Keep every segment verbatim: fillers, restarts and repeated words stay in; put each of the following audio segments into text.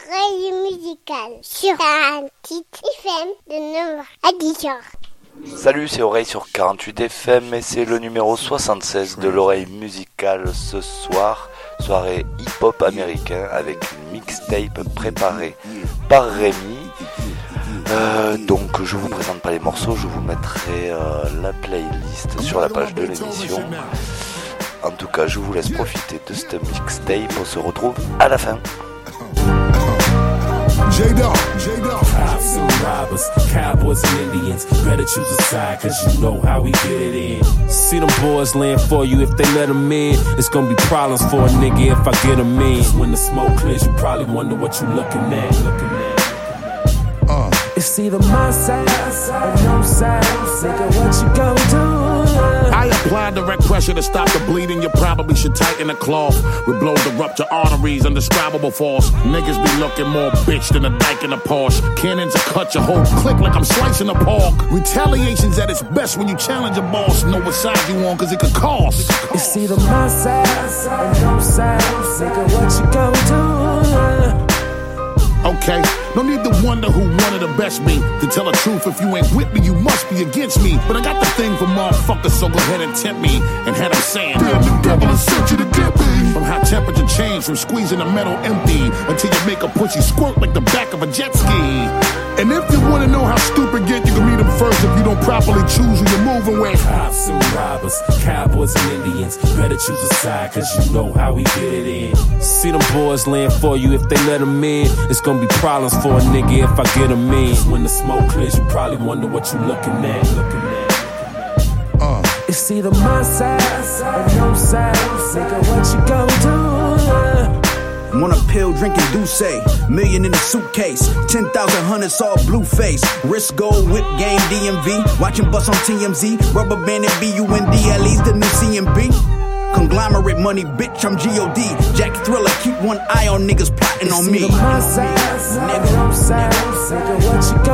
l'oreille musicale sur quarante-huit F M de neuf heures à dix heures. Salut, c'est Oreille sur quarante-huit F M et c'est le numéro soixante-seize de l'oreille musicale ce soir. Soirée hip-hop américain avec une mixtape préparée par Rémi. Euh, donc je vous présente pas les morceaux, je vous mettrai euh, la playlist sur la page de l'émission. En tout cas, je vous laisse profiter de cette mixtape. On se retrouve à la fin. J-Dog, J-Dog. Cops and robbers, cowboys and Indians. Better choose a side, cause you know how we get it in. See them boys laying for you if they let them in. It's gonna be problems for a nigga if I get them in. When the smoke clears, you probably wonder what you looking at. Looking at. Uh. It's either my side or no side. Nigga, what you gonna do? I applied direct pressure to stop the bleeding. You probably should tighten the cloth. We blow the rupture arteries, undescribable force. Niggas be looking more bitch than a dyke in a Porsche. Cannons will cut your whole click like I'm slicing a pork. Retaliation's at its best when you challenge a boss. Know what side you on, cause it could cost. It's either my side or no side. Nigga, what you gonna do? Okay, no need to wonder who one of the best be. To tell the truth, if you ain't with me, you must be against me. But I got the thing for motherfuckers, so go ahead and tempt me. And had them saying, damn, the devil has sent you to get me. From high temperature change, from squeezing the metal empty, until you make a pussy squirt like the back of a jet ski. And if you wanna know how stupid get, you can meet them first if you don't properly choose who you're moving with. Cops and robbers, cowboys and Indians. Better choose a side, cause you know how we get it in. See them boys laying for you if they let them in. It's gonna be problems for a nigga if I get them in. When the smoke clears, you probably wonder what you looking at. Looking at. Uh. It's either my side or no side. Nigga, what you gonna do? Want a pill, drinking Douce. Million in a suitcase. Ten thousand hundreds all blue face. Wrist gold, whip game, D M V. Watching bus on T M Z. Rubber band and B U N D L E's the new C M B. Conglomerate money, bitch, I'm G O D. Jack Thriller, keep one eye on niggas plotting on me. It's my side, nigga, no side. Nigga, what you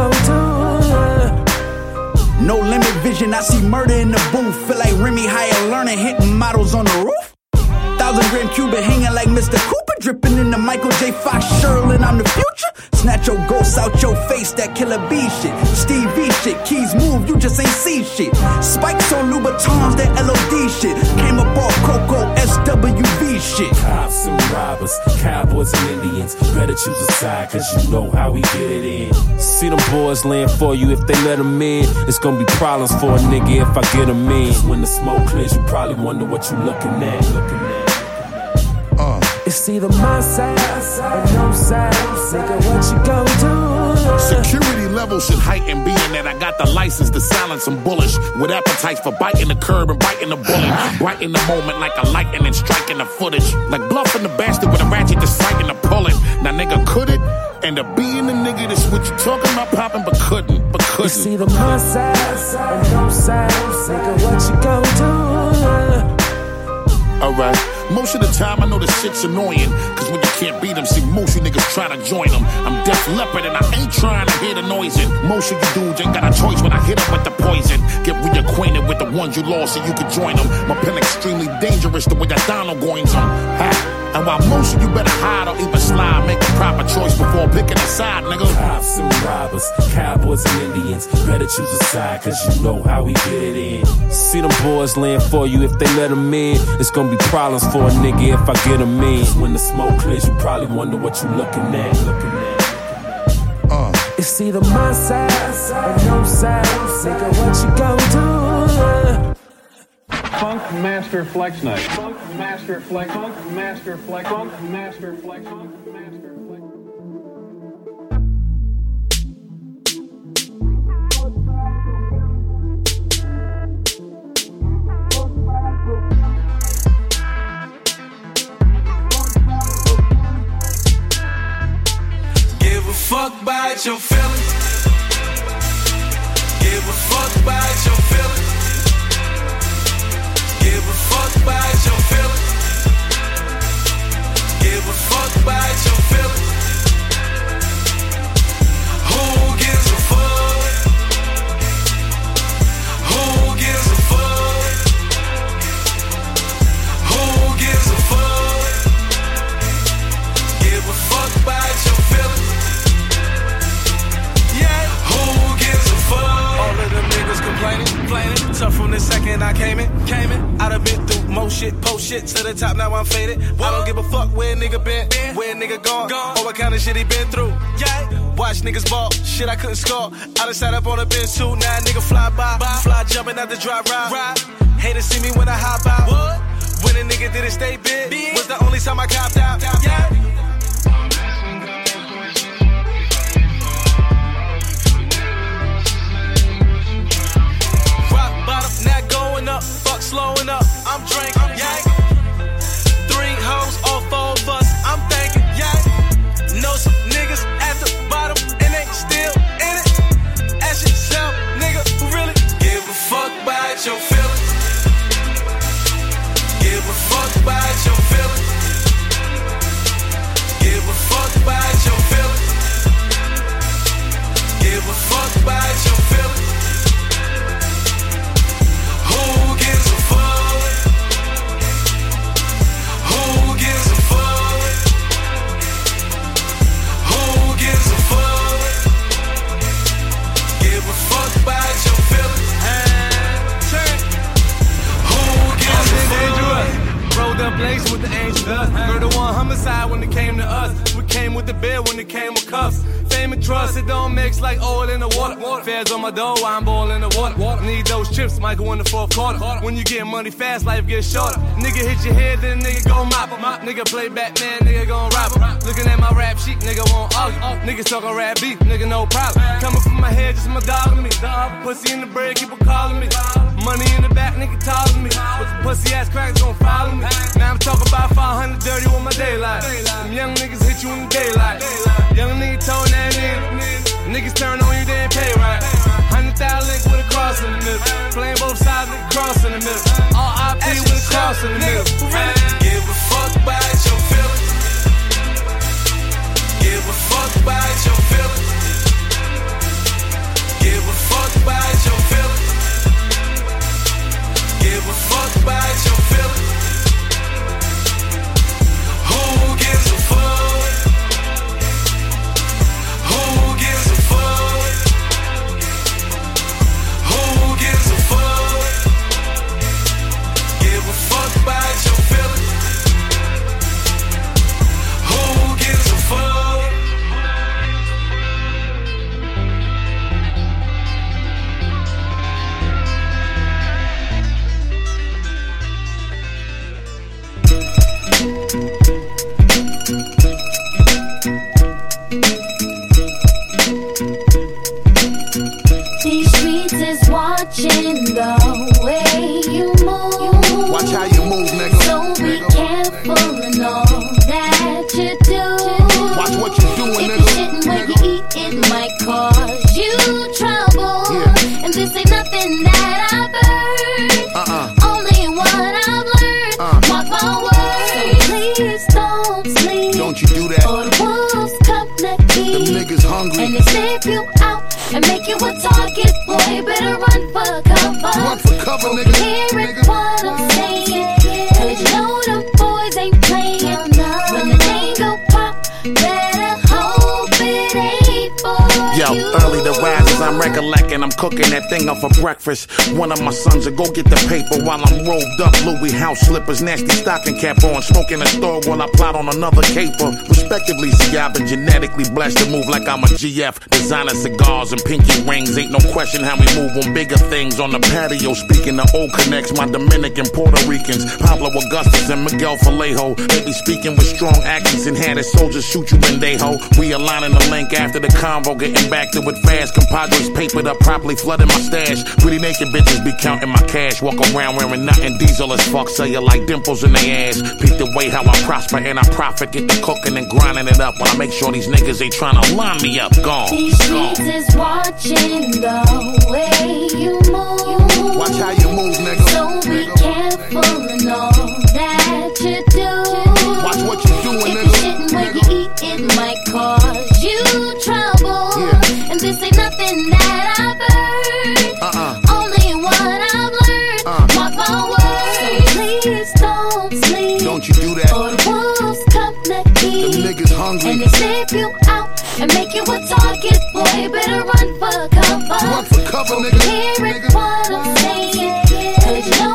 gonna do? No limit vision, I see murder in the booth. Feel like Remy higher learning, hitting models on the roof. Thousand gram Cuban hanging like Mister Cooper, dripping in the Michael J. Fox Sherlin, I'm the future. Snatch your ghosts out your face, that killer B shit. Steve V shit, keys move, you just ain't see shit. Spikes on Louboutins, that L O D shit. Came up off Coco, S W V shit. Cops and robbers, cowboys and Indians. Better choose a side, cause you know how we get it in. See them boys laying for you if they let them in. It's gonna be problems for a nigga if I get them in. When the smoke clears, you probably wonder what you looking at. Looking at. Uh. It's either my side or no side. Nigga, what you gonna do? Security levels should heighten, being that I got the license to silence some bullish. With appetites for biting the curb and biting the bullet. Brighten the moment like a lightning and striking the footage. Like bluffing the bastard with a ratchet that's fighting the pulling. Now nigga, could it? End up being the nigga that's what you talking about popping, but couldn't, but couldn't. It's either my side or no side. Nigga, what you gonna do? Alright. Most of the time I know this shit's annoying, cause when you can't beat them, see most you niggas try to join them. I'm Def Leppard and I ain't trying to hear the noising. Most of you dudes ain't got a choice when I hit up with the poison. Get reacquainted with the ones you lost so you can join them. My pen extremely dangerous the way that Donald goings them. Ha! And while most of you better hide or even slide, make a proper choice before picking a side, nigga. Cops and robbers, cowboys and Indians. Better choose a side, cause you know how we get it in. See them boys laying for you if they let them in. It's gonna be problems for a nigga if I get them in. When the smoke clears, you probably wonder what you looking at. Looking at. Uh. It's either my side or no side. Nigga, what you gonna do? Funk Master Flex Night. Funk Master Flex. Funk Master Flex. Funk Master Flex. Funk Master Flex. Give a fuck about your feelings. Give a fuck about your feelings. Give a fuck about your feelings. Give a fuck about your feelings. Who gives a fuck? Who gives a fuck? Who gives a fuck? Give a fuck about your feelings. I came in, came in. I done been through more shit, post shit to the top, now I'm faded. I don't give a fuck where a nigga been, where a nigga gone, or what kind of shit he been through. Yeah, watch niggas ball, shit I couldn't score. I done sat up on a bench too, now a nigga fly by, fly jumping out the drop ride. Haters see me when I hop out. When a nigga didn't stay big, was the only time I copped out. Yeah. Not going up, fuck slowing up. I'm drinking, yeah. Three hoes, all four of us. I'm thinking, yeah. Know some niggas at the bottom and they still in it. Ask yourself, nigga, who really give a fuck about your feelings? Give a fuck about your feelings. Give a fuck about your feelings. Give a fuck about your feelings. Who gives a fuck? Who gives a fuck? Who gives a fuck? Give a fuck about your feelings. Who gives a fuck? Rolled up blazing with the angel dust. Murder one homicide when it came to us. We came with the bed when it came with cuffs. Fame and trust, it don't mix like oil in the water. Feds on my dough, I'm boiling the water. Need those chips, Michael in the fourth quarter. When you get money fast, life gets shorter. Nigga hit your head, then nigga gon' mop him. Nigga play Batman, nigga gon' rob him. Looking at my rap sheet, nigga won't argue. Niggas talking rap beef, nigga no problem. Coming from my head, just my dog and me. Pussy in the bread, keep on calling me. Money in the back, nigga taller me. But the pussy ass crackers gon' follow me. Now I'm talking about five hundred dirty with my daylight. Them young niggas hit you in the daylight. Young nigga towing that in. Niggas turn on you, they ain't pay right. Hundred thousand link with a cross in the middle. Playing both sides, nigga cross in the middle. All I P with a cross in the middle. Give a fuck about your feelings. Give a fuck about your feelings. Give a fuck about your feelings. Give a fuck about your feelings. Who gives a fuck? Who gives a fuck? Who gives a fuck? Give a fuck about your feelings. Who gives a fuck? These streets is watching the way you move. Watch how you move, nigga. So be careful in all that you do. Watch what you doing, if nigga. If you shitting when you eat, it might cause you trouble. Yeah. And this ain't nothing that I've heard. Uh-uh. Only what I've learned. Uh. Mark my words. So please don't sleep. Don't you do that. Or the wolves come to eat. Them niggas hungry. And they sniff you out and make you a target, boy. Better run for cover. Run for cover, nigga. Hear it, what I'm saying. Cause you know them boys ain't playing. When the name go pop, better hope it ain't for Yo, you. early to rise as I'm recollecting, I'm cooking that thing up for breakfast. One of my sons will go get the paper while I'm rolled up. Louis house slippers, nasty stocking cap on, smoking a store while I plot on another caper. Respectively, see, I've been genetically blessed to move like I'm a G F. Designer cigars and pinky rings, ain't no question how we move on bigger things. On the patio, speaking of old connects, my Dominican Puerto Ricans, Pablo Augustus and Miguel Vallejo. They be speaking with strong accents and had his soldiers shoot you in they ho. We aligning the link after the convo, getting back to it fast. Compadres papered up properly, flooding my stash. Pretty naked bitches be counting my cash. Walk around wearing nothing, diesel as fuck, sell you like dimples in their ass. Peep the way how I prosper and I profit. Get the cooking and grinding it up when I make sure these niggas ain't trying to line me up. Gone. These streets is watching the way you move. Watch how you move, nigga. So be careful in all that you do. Watch what you doing, nigga. If you shitting when you eat, it might cause you trouble. Yeah. And this ain't nothing that I've heard. Uh-uh. Only what I've learned. Uh. Mark my words. So please don't sleep. Don't you do that. Or the wolves come to eat. Them niggas hungry. And they sniff you out and make you a target, boy. Better run for cover. Run for cover, nigga. Hear it, what I'm saying. Cause you know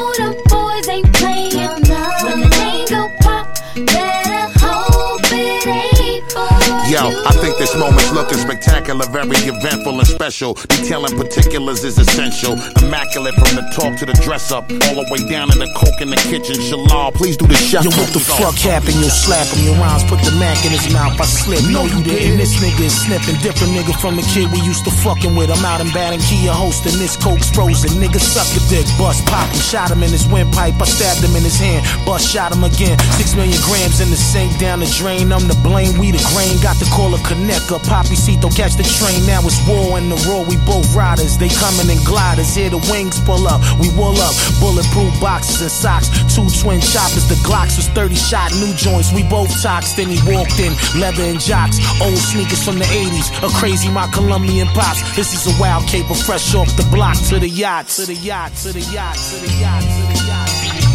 Yo, I think this moment's looking spectacular, very eventful and special. Detailing particulars is essential. Immaculate from the talk to the dress up, all the way down to the coke in the kitchen. Shalal, please do the chef. Yo, what the fuck happened? You slap him, your rhymes put the Mac in his mouth. I slip. No, you didn't. This nigga is sniffing. Different nigga from the kid we used to fucking with. I'm out in Barranquilla hosting this coke's frozen. Nigga suck a dick, bust pop him, shot him in his windpipe. I stabbed him in his hand, bust shot him again. Six million grams in the sink, down the drain. I'm to blame, we the grain. Got to call a connector. Papacito, catch the train. Now it's war in the road. We both riders. They coming in gliders. Here the wings pull up. We wool up. Bulletproof boxes and socks. Two twin choppers. The Glocks was thirty shot. New joints. We both toxed. Then he walked in. Leather and jocks. Old sneakers from the eighties. A crazy my Colombian pops. This is a wild caper fresh off the block. To the yacht. To the yacht. To the yacht. To the yacht. To the yacht.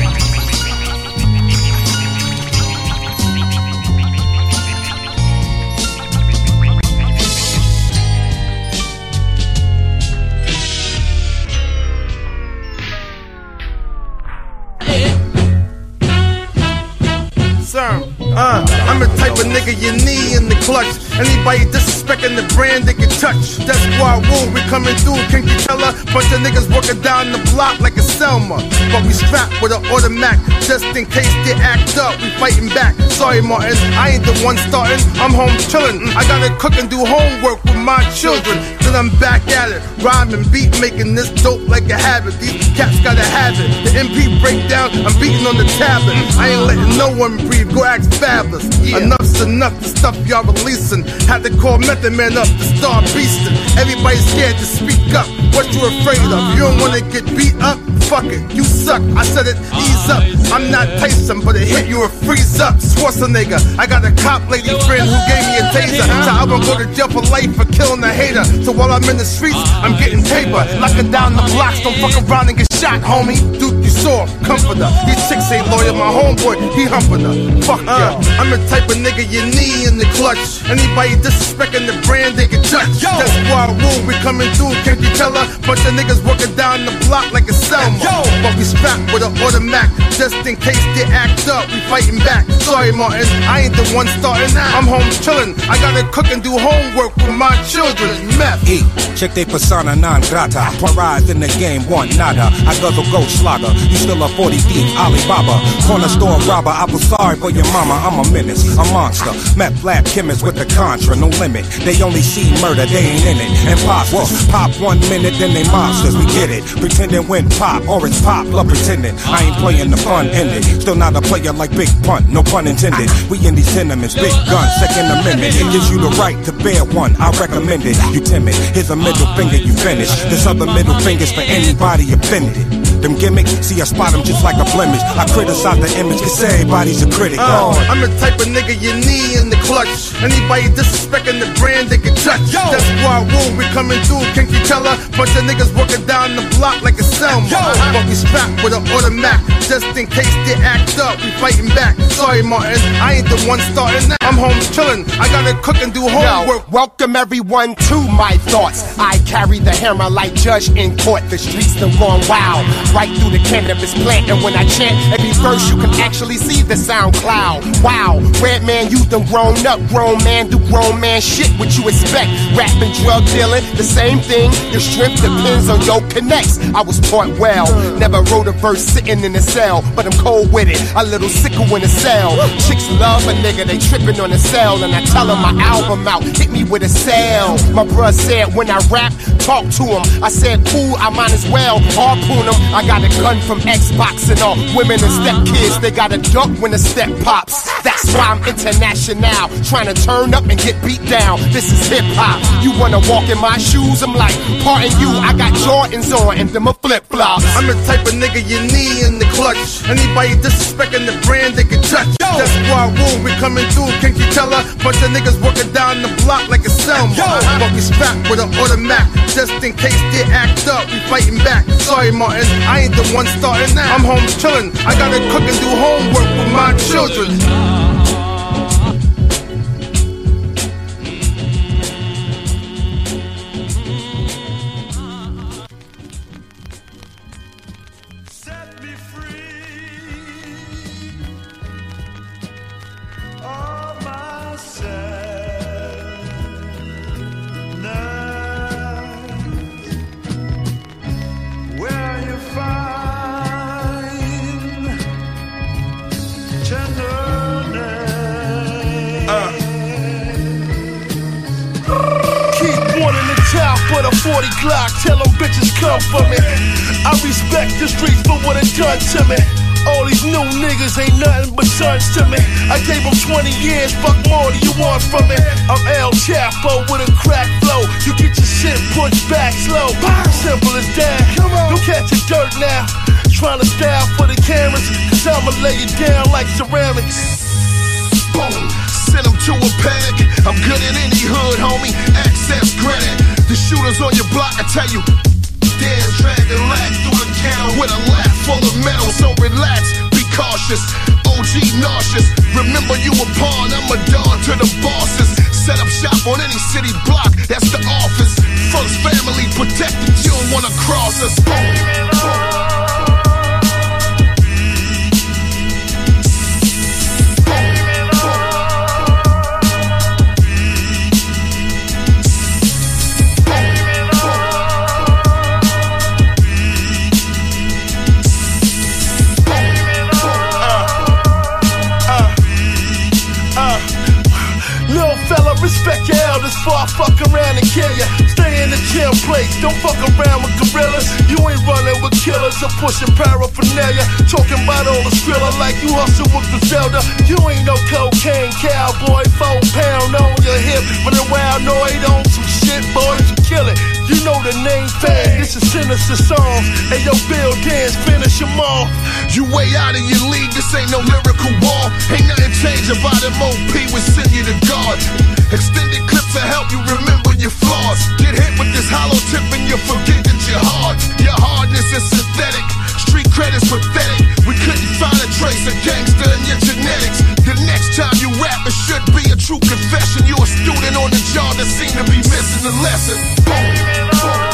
Uh, I'm the type of nigga you need in the clutch. Anybody disrespecting the brand they can touch. That's why rule we coming through. Can't you tell her? Bunch of niggas walking down the block like a Selma. But we strapped with an automatic just in case they act up. We fighting back. Sorry, Martin, I ain't the one starting. I'm home chilling. I gotta cook and do homework with my children. Then I'm back at it, rhyming, beat making this dope like a habit. These cats gotta have it. The M P breakdown, I'm beating on the tablet. I ain't letting no one breathe. Go ask Fabulous. Yeah. Enough's enough, the stuff y'all releasing. Had to call Method Man up to start beasting. Everybody's scared to speak up. What you afraid of? You don't wanna get beat up? Fuck it, you suck. I said it, ease up. I'm not Tyson, but it hit you a freeze up. Schwarzenegger, I got a cop lady friend who gave me a taser. So I won't go to jail for life for killing a hater. So while I'm in the streets, I'm getting paper. Locking down the blocks, don't fuck around and get shot, homie. Duke, you soft, comforter. These chicks ain't loyal, my homeboy, he humping her. Fuck yeah, uh, I'm the type of nigga you need in the clutch. Anybody disrespecting the brand, they can touch. Yo. That's why rule we coming through, can't you tell her? Bunch of niggas walking down the block like a Selma. Yo. But we strapped with an automatic just in case they act up. We fighting back. Sorry, Martin, I ain't the one starting. I'm home chilling. I gotta cook and do homework with my children. Meth. E. Check they persona non grata. Parized in the game, want nada. I guzzle gold slugger. You still a forty deep Alibaba. Corner store robber. I was sorry for your mama. I'm a menace, a monster. Meth lab chemist with the contra, no limit. They only see murder, they ain't in it. Imposters. Pop one minute, then they monsters. We get it. Pretending when pop, or it's pop, love pretending. I ain't playing the fun ending. Still not a player like Big Punt, no pun intended. We in these tenements, big gun, second amendment. It gives you the right to bear one, I recommend it. You timid, here's a middle finger, you finish. This other middle finger's for anybody offended. Them gimmicks, see I spot them just like a blemish. I criticize the image, cause everybody's a critic. Oh, I'm the type of nigga you need in the clutch. Anybody disrespecting the brand, they can touch. Yo. That's why rule we coming through, can't you tell her? Bunch of niggas walking down the block like a Selma. Yo. But we strapped with an automatic just in case they act up. We fighting back. Sorry, Martin, I ain't the one starting. I'm home chilling. I gotta cook and do homework. Yo, welcome everyone to my thoughts. I carry the hammer like judge in court. The streets done gone wild. Right through the cannabis plant, and when I chant every verse, you can actually see the sound cloud. Wow, red man, you done grown up. Grown man do grown man shit. What you expect? Rapping, drug dealing, the same thing. Your strength depends on your connects. I was taught well. Never wrote a verse sitting in a cell, but I'm cold with it. A little sicker in a cell. Chicks love a nigga, they tripping on the cell, and I tell them my album out. Hit me with a sale. My bruh said when I rap, talk to him. I said cool, I might as well harpoon him. I got a gun from Xbox and all women and step kids, they got a duck when the step pops. That's why I'm international, trying to turn up and get beat down. This is hip hop. You wanna walk in my shoes? I'm like, pardon you, I got Jordans on and them a flip flops. I'm the type of nigga you need in the clutch. Anybody disrespecting the brand, they can touch. Yo. That's why rule we coming through, can't you tell her? Bunch of niggas walking down the block like a Selma. Yo. But we strapped with an automatic just in case they act up. We fighting back. Sorry, Martin, I ain't the one starting now. I'm home chilling. I gotta cook and do homework with my children. with a forty Glock, tell them bitches come for me. I respect the streets for what it done to me. All these new niggas ain't nothing but sons to me. I gave them twenty years, fuck more do you want from me? I'm El Chapo with a crack flow. You get your shit pushed back slow. Simple as that. Don't catch a dirt now. Trying to style for the cameras, cause I'ma lay it down like ceramics. Boom, send them to a peg. I'm good in any hood, homie. Access granted. The shooters on your block, I tell you. Damn, drag the lag through the counter with a lap full of metal. So relax, be cautious. O G nauseous. Remember you a pawn, I'm a dawn to the bosses. Set up shop on any city block, that's the office. First family protected, you don't wanna cross us. Boom, boom. Respect your elders before I fuck around and kill ya. Stay in the chill place, don't fuck around with gorillas. You ain't running with killers or pushing paraphernalia. Talking about all the skrilla like you hustle with Griselda. You ain't no cocaine cowboy, four pound on your hip. Running around Noid on some shit, boys, you kill it. You know the name fan, this is sinister songs. And yo, Bill dance, finish them off. You way out of your league, this ain't no lyrical war. Ain't nothing changed about M O P, we send you to God. Extended clips to help you remember your flaws. Get hit with this hollow tip and you forget that you're hard. Your hardness is synthetic, street credit's pathetic. We couldn't find a trace of gangster in your genetics. The next time you rap, it should be a true confession. You're a student on the job that seem to be missing the lesson. Boom, boom.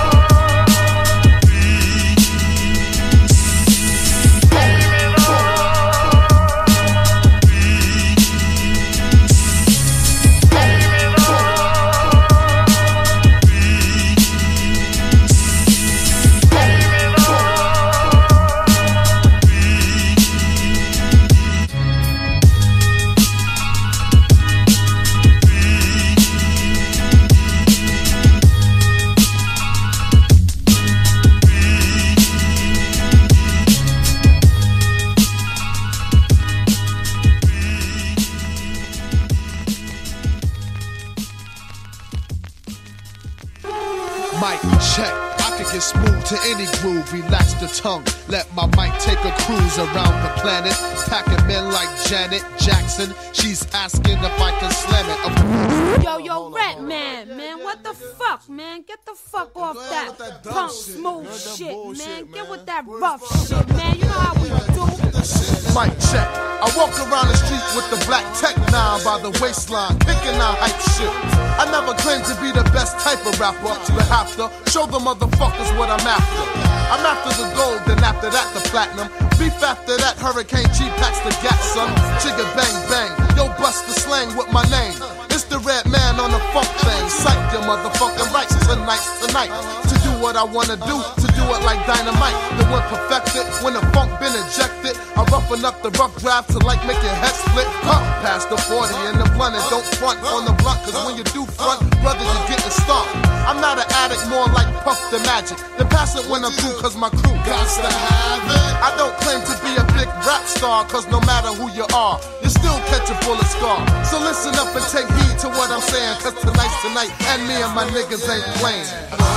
To any groove, relax the tongue. Let my mic take a cruise around the planet. Packing men like Janet Jackson. She's asking if I can slam it. Yo, yo, Rat Man, man, what the fuck, man? Get the fuck off that, that punk smooth shit, shit, man. Get with that rough shit, man. You know how we do. Mic check. I walk around the street with the black tech nine by the waistline, kicking out hype shit. I never claimed to be the best type of rapper, but have to show the motherfuckers what I'm after. I'm after the gold, then after that the platinum. Beef after that, Hurricane G packs the gas, son. Chigga bang bang, yo bust the slang with my name. It's the Red Man on the funk thing. Psych your motherfucking rights tonight's tonight. To do what I wanna do, to do it like dynamite. The one perfected, when the funk been ejected. I roughen up the rough draft to like make your head split. Huh, past the forty and the blunt and don't front on the blunt. Cause when you do front, brother, you getting stomped. I'm not an addict, more like Puff the Magic. Then pass it when I'm through cause my crew got to have it. I don't claim to be a big rap star cause no matter who you are, you still catch a bullet scar. So listen up and take heed to what I'm saying, cause tonight's tonight and me and my niggas ain't playing.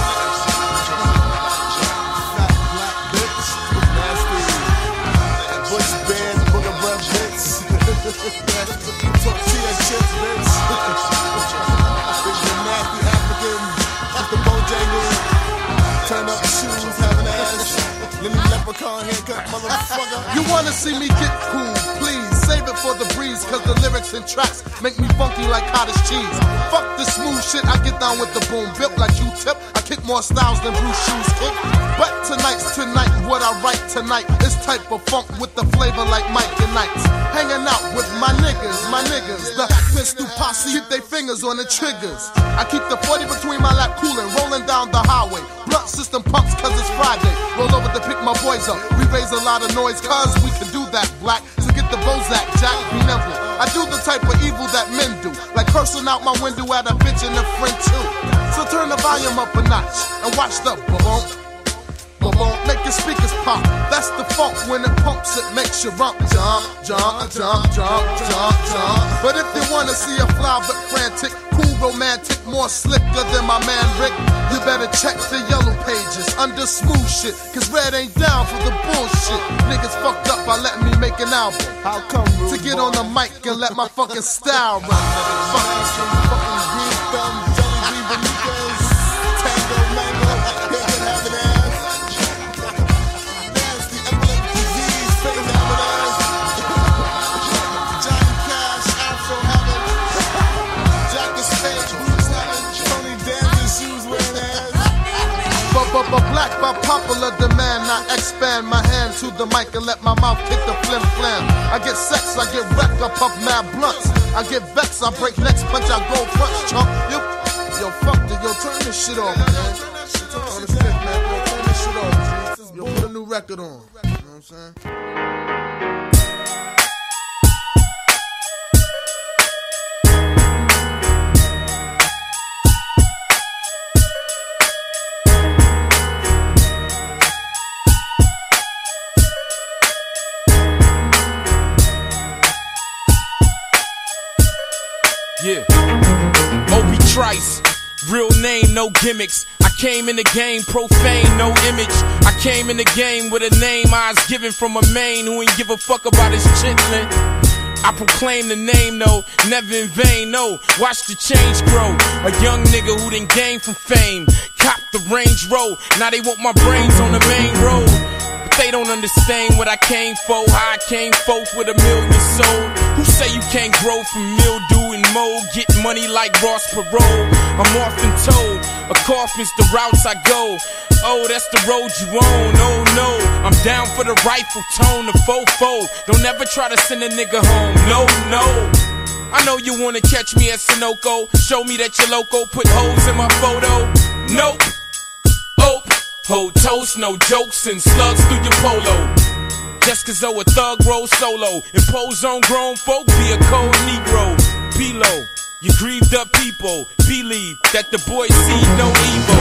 Bush band, booger breath hits. Talk to your chips, bitch. The nasty African with the Bojangles. Turn up the shoes, have an ass. Little leprechaun haircut, motherfucker. You wanna see me get cool, please. Save it for the breeze, cause the lyrics and tracks make me funky like cottage cheese. Fuck this smooth shit, I get down with the boom. Built like Q-tip, I kick more styles than Bruce Shoes kick. But tonight's tonight, what I write tonight is type of funk with the flavor like Mike and Knights. Hanging out with my niggas, my niggas. The pistol posse, keep they fingers on the triggers. I keep the forty between my lap cooling, rolling down the highway. Blunt system pumps cause it's Friday. Roll over to pick my boys up. We raise a lot of noise cause we can do that, black. So get the Bozak, Jack, be nimble. I do the type of evil that men do, like cursing out my window at a bitch and a friend too. So turn the volume up a notch and watch the boom. Make your speakers pop. That's the funk when it pumps, it makes you rump, jump, jump, jump, jump, jump, jump. But if you wanna see a fly but frantic, cool, romantic, more slicker than my man Rick, you better check the yellow pages under smooth shit. Cause Red ain't down for the bullshit. Niggas fucked up by letting me make an album. How come, to get on the mic and let my fucking style run. Fucking green thumb, jelly green bonitas, tango mango, bacon having ass. But, but black by popular demand, I expand my hand to the mic and let my mouth kick the flim flam. I get sex, I get wrecked, I puff mad blunts. I get vexed, I break necks, punch, I go front, chump. Yo, yo, fuck it, yo, turn this shit off, man. Turn this shit, man. Yo, turn this shit off. Yo, put a new record on. You know what I'm saying? Yeah, Obi Trice, real name, no gimmicks. I came in the game, profane, no image. I came in the game with a name I was given from a main who ain't give a fuck about his chitlin'. I proclaim the name, no, never in vain, no. Watch the change grow. A young nigga who done gained from fame. Cop the Range Road, now they want my brains on the main road. But they don't understand what I came for, how I came forth with a million sold. Who say you can't grow from mildew and mold? Get money like Ross Perot. I'm often told, a coffin's the routes I go. Oh, that's the road you own, oh no. I'm down for the rifle tone, the fofo. Don't ever try to send a nigga home, no, no. I know you wanna catch me at Sunoco. Show me that you're loco, put holes in my photo. Nope, oh, hold toast, no jokes and slugs through your polo. Just cause though a thug roll solo, impose on grown folk, be a cold Negro. P-Lo, you grieved up people, believe that the boys see no evil.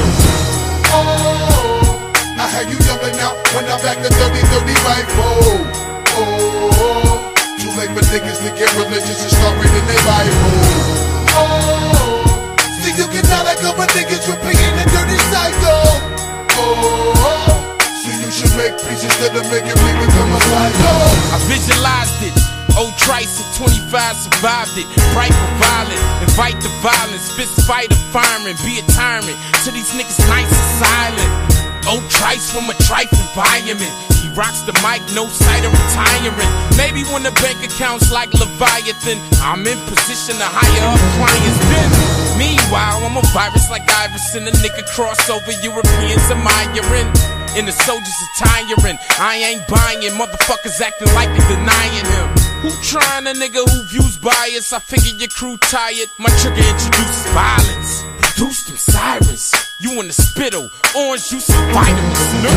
Oh, I had you jumping out when I back the thirty thirty rifle. Oh, too late for niggas to get religious and start reading their Bible. Oh, see you can not let go of niggas repeating the dirty cycle. Oh, so you should make peace instead of making me become a psycho. I visualized it. Old Trice at twenty-five survived it. Bright for violent, invite the violence. Fist fight a fireman, be a tyrant. To these niggas nice and silent. Old Trice from a trife environment. He rocks the mic, no sight of retiring. Maybe when the bank account's like Leviathan, I'm in position to hire up clients then. Meanwhile, I'm a virus like Iverson. A nigga crossover, Europeans admiring. And the soldiers are tiring. I ain't buying, motherfuckers acting like they denying him. Who trying a nigga who views bias? I figure your crew tired. My trigger introduces violence. Produce them sirens. You in the spittle, orange juice and vitamins. No.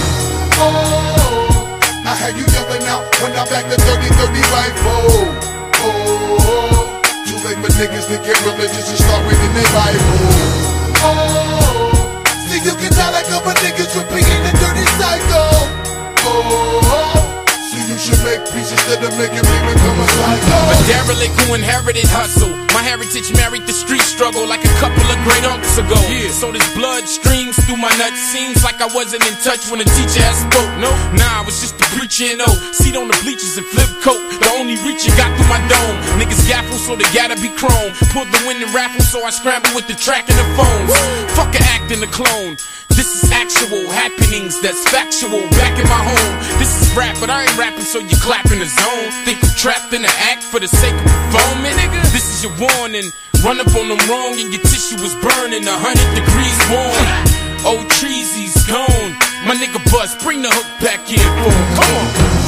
Oh, I had you yelling out when I back the thirty thirty rifle. Oh, too late for niggas to get religious and start reading their Bible. Oh, see you can not let go of niggas repeating the dirty cycle. Oh, you should make peace instead of making me become a psycho. A derelict who inherited hustle. My heritage married the street struggle like a couple of great uncles ago. Yeah. So this blood streams through my nuts. Seems like I wasn't in touch when the teacher had spoke. No, nah, I was just a preacher and oh, seat on the bleachers and flip coat. The only reach you got through my dome. Niggas gaffle, so they gotta be chrome. Pulled the wind and raffle, so I scramble with the track and the phones. Fuck a act and a clone. This is actual happenings that's factual. Back in my home, this is rap, but I ain't rapping, so you clapping the zone. Think I'm trapped in the act for the sake of performing, nigga? This is your warning. Run up on them wrong and your tissue is burning. A hundred degrees warm. Old Treasy's gone. My nigga Buzz, bring the hook back in for him. Come on.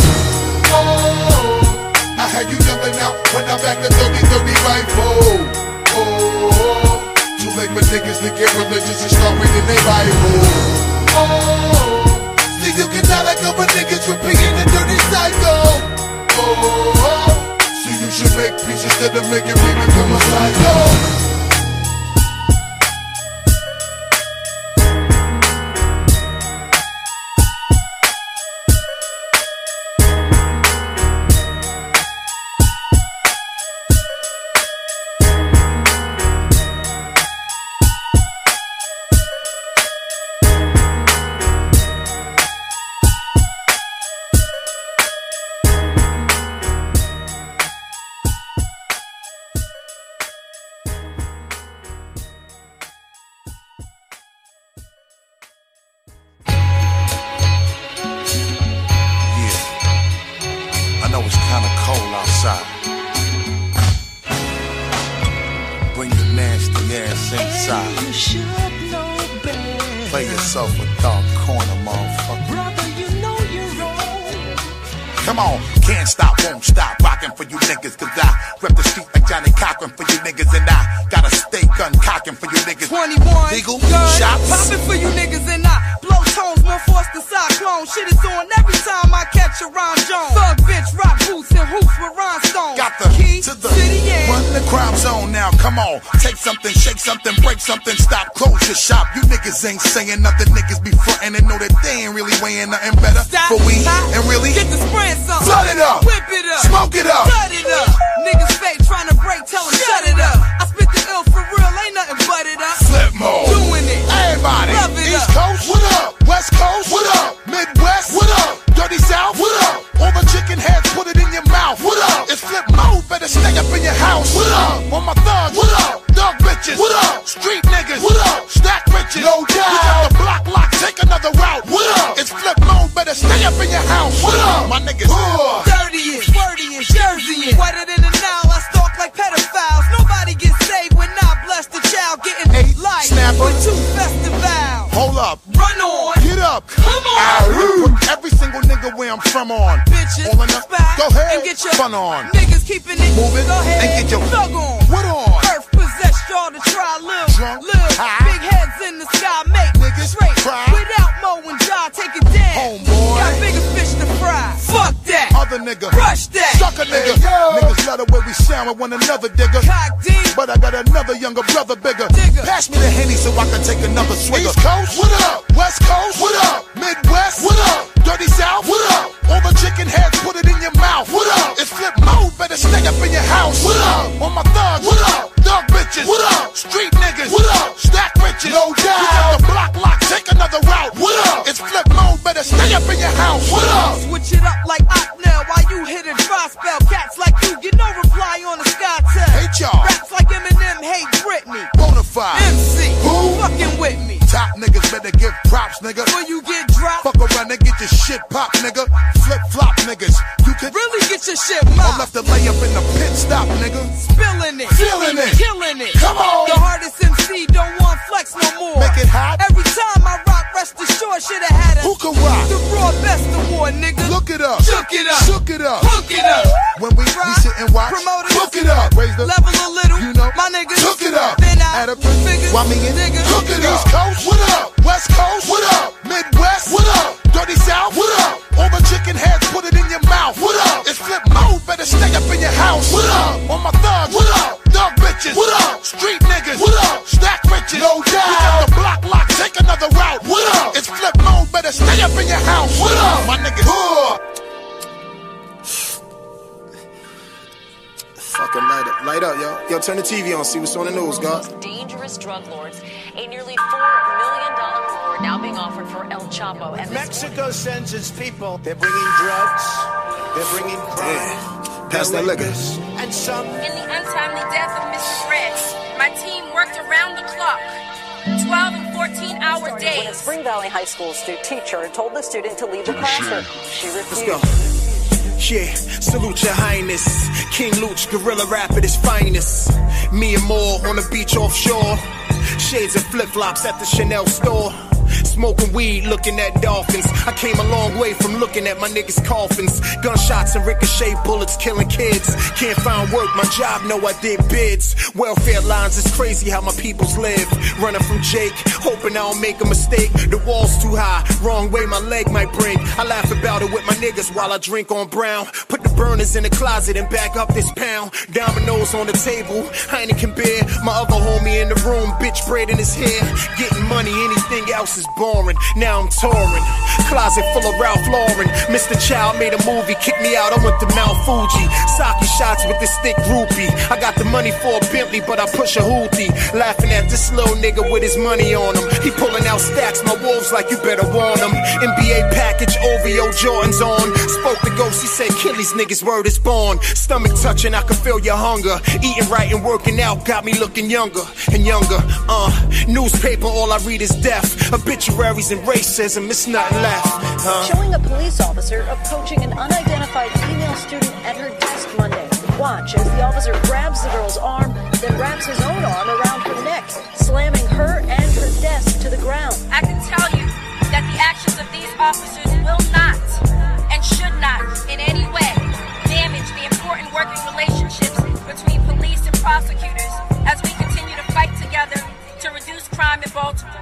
Oh, I had you yelling out when I back the thirty thirty rifle. Oh, too late for niggas to get religious and start reading their Bible. Oh, see you can not let go of niggas repeating the dirty cycle. Oh, so you should make peace instead of making me become a psycho. nasty ass inside. You should know better. Play yourself a dark corner, motherfucker. Brother, you know you're wrong. Come on, can't stop, won't stop, rockin' for you niggas, cause I rep the street like Johnny Cochran for you niggas, and I got a stay gun cockin' for you niggas. twenty-one, legal gun, shots, poppin' for you niggas, and I blow tones, more force than cyclone. Shit is on every time I catch a Ron Jones. Thug bitch, rock boots and hoops with rhinestones. got the key to the city in. run the crowd zone now, come on, take something, shake something, break something, stop, close your shop. You niggas ain't saying nothing, niggas be frontin' and know that they ain't really weighing nothing better. Stop, for we stop, and really get the spraying something. Flood it up, whip it up, smoke it up, cut it up. Niggas fake trying to break, tell them shut it up. I spit the ill for real, ain't nothing but it up. Flip mode, doing it, everybody, love it East up. Coast, what up, West Coast, what up, Midwest, what up, Dirty South, what up, all the chicken heads, put it in your mouth, what up, it's flip mode, better stay up in your house, what up, on my thugs, what up, dog bitches, what up, street niggas, what up, stack riches, no doubt, you got the block lock, take another route, what up, it's flip mode, better stay up in your house, what up, my niggas, uh. Dirty-ish, wordy-ish, Jersey-ish, wetter than the Nile, I stalk like pedophiles, nobody gets saved when I bless the child, getting Eight life snapper. with two festivals. Hold up, Run on, get up, come on, Ahoo. Put every single nigga where I'm from on, bitches, all enough, back go ahead, and get your fun on, niggas keeping it, move it, go ahead, and get your thug on, what on, earth possessed y'all to try live, Drunk, live, high. big heads in the sky, make Niggas straight, cry. without Mo and Ja, take it down, homeboy, got bigger fish to fry, fuck that, other nigga, rush that, suck a nigga, hey, yo. niggas love the way we sound with one another, digger, cock deep, but I got another younger brother bigger, Digger. pass me the Henny so I can take another swigger, East Coast, what up, West Coast, what up, Midwest, what up, Dirty South, what up, all the chicken heads, put it in your mouth, what up, it's flip mode, better stay up in your house, what up, on my thugs, what up, dog bitches, what up, street niggas, what up, stack riches, no doubt, you got the block lock, take another route, what up, it's flip mode, better stay up in your house, what up, switch it up like Otnell while you hit a dry spell, cats like you get no reply on the sky tell, hate y'all, raps like Eminem hate Britney, bonafide, M C, who, fucking with me, top niggas better give props, nigga, before you get dropped, fuck around and get your shit pop, nigga, flip flop niggas, you could really get your shit or mopped, left to lay up in the pit stop, nigga, spilling it, feeling it, killing it, come on, the hardest M C don't want flex no more, make it hot, every time I rock, rest assured shoulda had a who can rock, the raw best award, nigga, look it up, shook it up, shook it up, hook it up, when we, we sit and watch, promoters, hook it up, raise the level a little, you know, my niggas, hook it up, then I add up figures, why me and nigga, hook it up, East Coast, what up, West Coast, what up, Midwest, what up, Dirty South, what up, all the chicken heads, put it in your mouth, what up, it's flip mode, better stay up in your house, what up, on my thugs, what up, dog bitches, what up, street niggas, what up, stack riches, no doubt, you got the block lock, take another route, what up, it's flip mode, better stay up in your house, what up, my niggas, uh. Fucking light up, light up, yo. Yo, turn the T V on, see what's on the news, God. Dangerous drug lords. A nearly four million dollar reward now being offered for El Chapo. And Mexico sends its people. They're bringing drugs. They're bringing crime. Yeah. Pass that liquor. And some. In the untimely death of Mister Rex, my team worked around the clock. twelve and fourteen hour days. When a Spring Valley High School student teacher told the student to leave the classroom, she refused. Let's go. Yeah, salute your highness. King Luch, gorilla rap at his finest. Me and more on the beach offshore. Shades of flip-flops at the Chanel store. Smoking weed, looking at dolphins. I came a long way from looking at my niggas' coffins. Gunshots and ricochet bullets killing kids. Can't find work, my job know I did bids. Welfare lines, it's crazy how my peoples live. Running from Jake, hoping I don't make a mistake. The wall's too high, wrong way my leg might break. I laugh about it with my niggas while I drink on brown. Put the burners in the closet and back up this pound. Dominoes on the table, Heineken beer. My other homie in the room, bitch braiding his hair. Getting money, anything else is boring. Now I'm touring, closet full of Ralph Lauren. Mister Child made a movie, kicked me out, I went to Mount Fuji. Sake shots with this thick groupie. I got the money for a Bentley, but I push a hoopty. Laughing at this little nigga with his money on him. He pulling out stacks, my wolves like you better warn him. N B A package, O V O Jordans on. Spoke to Ghost, he said kill these niggas, word is born. Stomach touching, I can feel your hunger. Eating right and working out got me looking younger and younger. Uh, newspaper, all I read is death. Obituaries and racism, it's nothing left. Uh. Showing a police officer approaching an unidentified female student at her desk Monday. Watch as the officer grabs the girl's arm, then wraps his own arm around her neck, slamming her and her desk to the ground. I can tell you that the actions of these officers will not and should not in any way damage the important working relationships between police and prosecutors as we continue to fight together to reduce crime in Baltimore.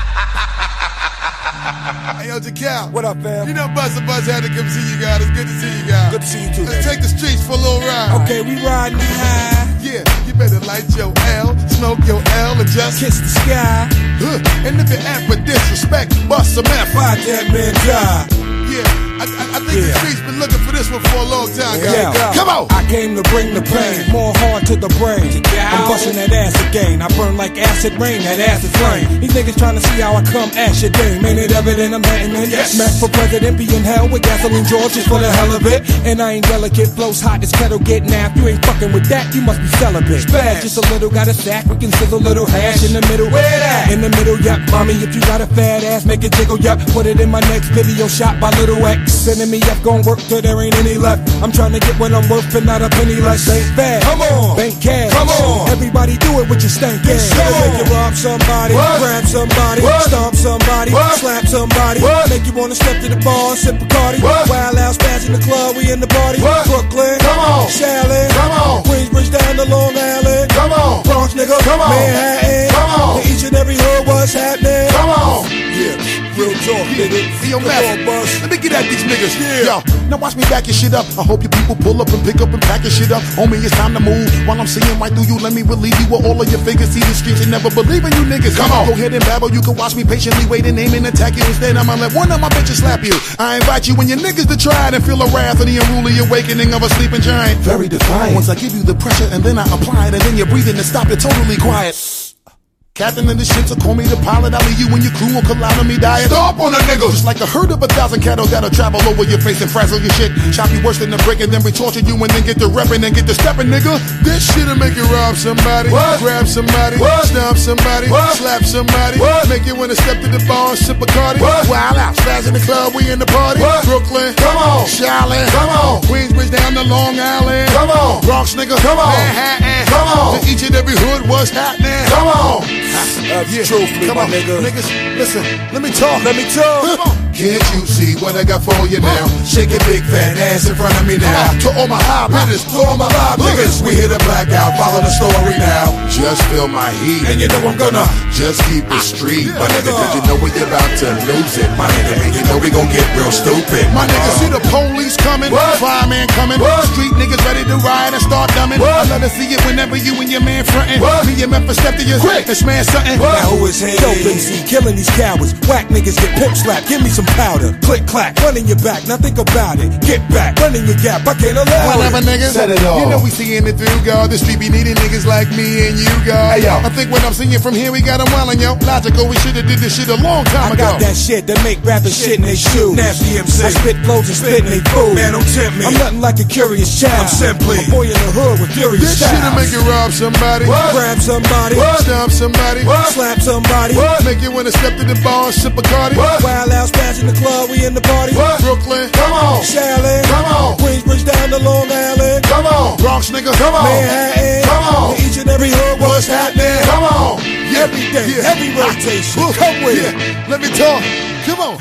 Hey, yo, Jacal. What up, fam? You know Buzz and Buzz had to come see you guys. It's good to see you guys. Good to see you too, Let's man. take the streets for a little ride. Okay, we riding high. Yeah, you better light your L, smoke your L, and just kiss the sky. Huh. And if you're at for disrespect, bust some F. Fight that man die. Yeah, I, I, I think Yeah. the streets been looking for this one for a long time, guys. Yeah. Come on. I came to bring the pain, more hard to the brain. I'm busting that ass again. I burn like acid rain, that ass is flame. These niggas trying to see how I come ash your game. Ain't it evident I'm hitting it? Yes. Smack for president, be in hell with gasoline George just for the hell of it. And I ain't delicate, flows hot as kettle get napped. You ain't fucking with that, you must be celibate. Bad, just a little, got a sack, we can sizzle little hash in the middle. Where that? In the middle, yup. Mommy, if you got a fat ass, make it jiggle, yup. Put it in my next video shot by Little X. Sending me up, gon' work till there ain't any left. I'm trying to get what I'm worth and not a penny less. Ain't fast. Come on. Bank cash. Come on. Everybody do it with your stank ass. Make you rob somebody, what? Grab somebody, what? Stomp somebody, what? Slap somebody, what? Make you wanna step to the bar, sip Bacardi. Wild out, spaz in the club, we in the party. What? Brooklyn, come on. Shaolin, come on. Queensbridge down to Long Island, come on. Bronx, nigga, come on. Manhattan, come on. In each and every hood, what's happening? Come on. Yeah, real talk, nigga. Hey, yo, Matt, let me get at these niggas. Yeah. Yo, now watch me back your shit up. I hope you people pull up and pick up and pack your shit up. Homie, it's time to move. While I'm seeing right through you, let me relieve you with all of your figures. See the streets and never believe in you niggas. Come on, go ahead and babble. You can watch me patiently wait and aim and attack you. Instead, I'ma let one of my bitches slap you. I invite you and your niggas to try it and feel the wrath of the unruly awakening of a sleeping giant. Very defiant. Once I give you the pressure and then I apply it and then you're breathing and stop it totally quiet. Captain of the ship, so call me the pilot. I'll leave you when your crew will collide on me diet. Stop on the niggas! Just like a herd of a thousand cattle that'll travel over your face and frazzle your shit. Chop you worse than the brick and then we torture you and then get the reppin' and get the steppin', nigga. This shit'll make you rob somebody, What? grab somebody, What? stomp somebody, What? slap somebody, What? make you wanna step to the bar and sip Bacardi. What? Wild out, spaz in the club, we in the party. What? Brooklyn, Come on. Shaolin, Come on. Queensbridge down to Long Island, Come on. Bronx, nigga, Come on. Manhattan, Come on. to each and every hood, what's happening? Come on. Uh, yeah. Truthfully, Come my on, nigga. niggas, listen, let me talk. Let me talk. Can't you see what I got for you now? Shake your big fat ass in front of me now. To all my high hitters, to all my live niggas, we hit a blackout, follow the story now. Just feel my heat, and you know I'm gonna just keep it street, my nigga, cause you know we about to lose it, my nigga, and you know we gon' get real stupid. My nigga, see the police coming, fireman coming, street niggas ready to ride and start dumbing. I love to see it whenever you and your man frontin'. Me and Memphis step to your quick and smash something. Now who is he? Dope M C, killing these cowards. Whack niggas get pimp slapped. Give me some powder. Click clack, run in your back. Now think about it. Get back, run in your gap. I can't allow Whatever, it. niggas. Set it off. You know we seeing it through, God. The street be needing niggas like me and you, God. Hey, yo. I think when I'm seeing from here, we got them wildin', yo. Logical, we shoulda did this shit a long time I ago. got that shit that make rappers shit in they shoes. Nasty M C. I spit flows and spit in they food. Man, don't tempt me. I'm nothing like a curious child. I'm simply a boy in the hood with furious This styles. shit'll make you rob somebody, Grab somebody, stomp somebody, slap somebody, make you wanna step to the bar and sip Bacardi. Wild out, spaz in the club, we in the party. Brooklyn, Come on. Shaolin, Come on. Queensbridge down to Long Island, Come on. Bronx, nigga, Come on. Manhattan, Come on. in each and every hood, what's happening? Come on. Every day, Yeah. every rotation, Woo. come with yeah. it. Let me talk. Come on.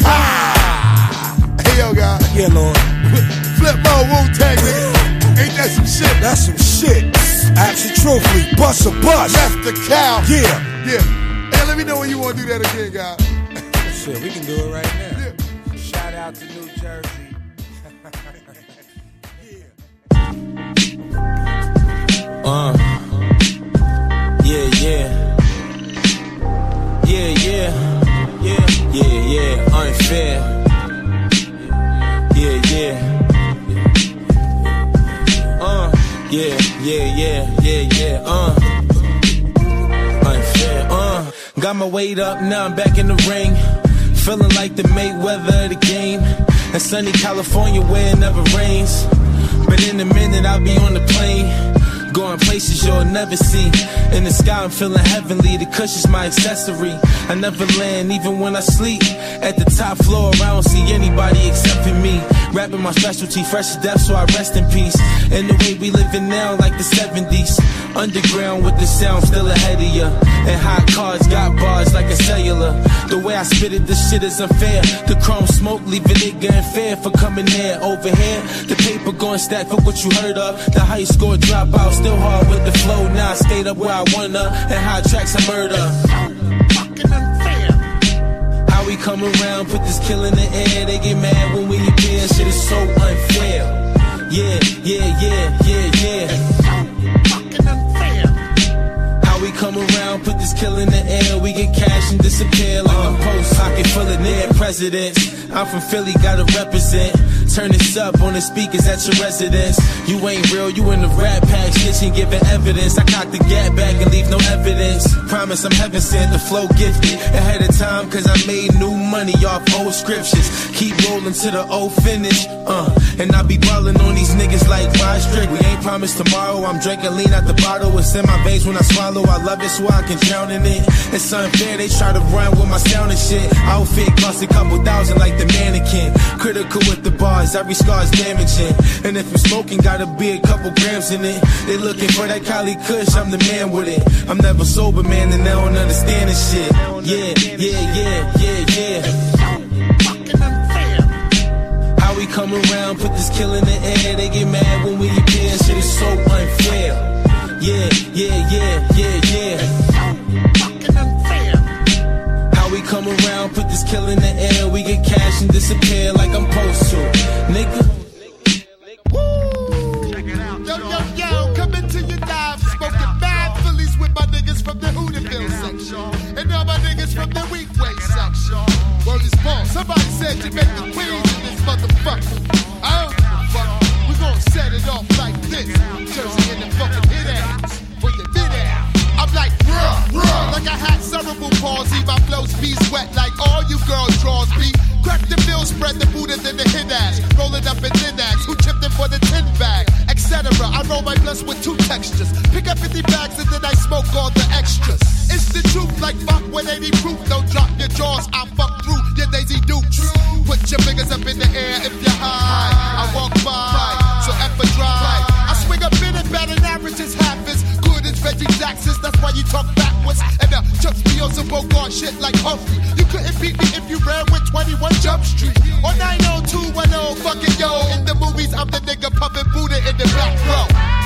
Ah. Hey, yo, God. Yeah, Lord. Flip mode, Wu-Tang, nigga. Ain't that some shit? That's some shit. Actually, truthfully, bust a bus. Left the cow. Yeah. Yeah. Hey, let me know when you wanna do that again, God. Shit, we can do it right now. Shout out to New Jersey. Uh, yeah, yeah, yeah, yeah, yeah, yeah, yeah, unfair, yeah, yeah, uh, yeah, yeah, yeah, yeah, yeah, uh, unfair, uh, got my weight up, now I'm back in the ring, feeling like the Mayweather of the game, in sunny California where it never rains, but in a minute I'll be on the plane. Going places you'll never see. In the sky I'm feeling heavenly, the cushion's my accessory. I never land even when I sleep. At the top floor I don't see anybody except for me. Rapping my specialty, fresh as death, so I rest in peace. And the way we living now like the seventies. Underground with the sound still ahead of ya. And hot cars got bars like a cellular. The way I spit it, this shit is unfair. The chrome smoke leave a nigga unfair for coming there. Over here, the paper going stack for what you heard of. The high score dropout, still hard with the flow. Now I stayed up where I wanna. And high tracks I murder. How we come around, put this kill in the air. They get mad when we appear. Shit is so unfair. Yeah, yeah, yeah, yeah, yeah. We come around, put this kill in the air. We get cash and disappear like a post pocket full of near presidents. I'm from Philly, gotta represent. Turn this up on the speakers at your residence. You ain't real, you in the rap pack, snitching, giving evidence. I cock the gap back and leave no evidence. Promise I'm heaven sent, the flow gifted. Ahead of time, cause I made new money off old scriptures. Keep rolling to the old finish, uh. And I be ballin' on these niggas like Rod Strick. We ain't promised tomorrow, I'm drinking lean out the bottle. It's in my veins when I swallow, I love it so I can drown in it. It's unfair, they try to run with my sound and shit. Outfit cost a couple thousand like the mannequin. Critical with the bars, every scar's damaging. And if I'm smoking, gotta be a couple grams in it. They looking for that Cali Kush, I'm the man with it. I'm never sober, man, and they don't understand this shit. Yeah, yeah, yeah, yeah, yeah. How we come around, put this kill in the air. They get mad when we appear, shit is so unfair. Yeah, yeah, yeah, yeah, yeah. How we come around, put this kill in the air. We get cash and disappear like I'm supposed to, nigga. Yo, yo, yo, coming to you live, smoking bad Phillies with my niggas from the Hooterville section, and all my niggas from the Weekway section. Word is born. Somebody said you make the queens in this motherfucker. I don't give a fuck. We gon' set it off like this. Jersey in the fucking hit ass. When you did it, I'm like, bruh, bruh. Like I had cerebral palsy. My flow's bees wet like all you girls draws be. Crack the bill, spread the Buddha than the hit ass. Roll it up in thin ass. Who chipped in for the tin bag, et cetera. I roll my blunts with two textures. Pick up fifty bags and then I smoke all the extras. It's the truth, like fuck one eighty proof. Don't drop your jaws, I fuck through your Daisy Dukes. Put your fingers up in the air if you're high. I walk by, so F a drive. I swing up in it, batting average is half as good as Reggie Jackson's. That's why you talk backwards. And uh, Chuck's me on some Bogart shit like Humphrey. You couldn't beat me if you ran with twenty-one Jump Street. Or nine oh two one oh, fucking yo. In the movies, I'm the nigga pumping Buddha in the back row.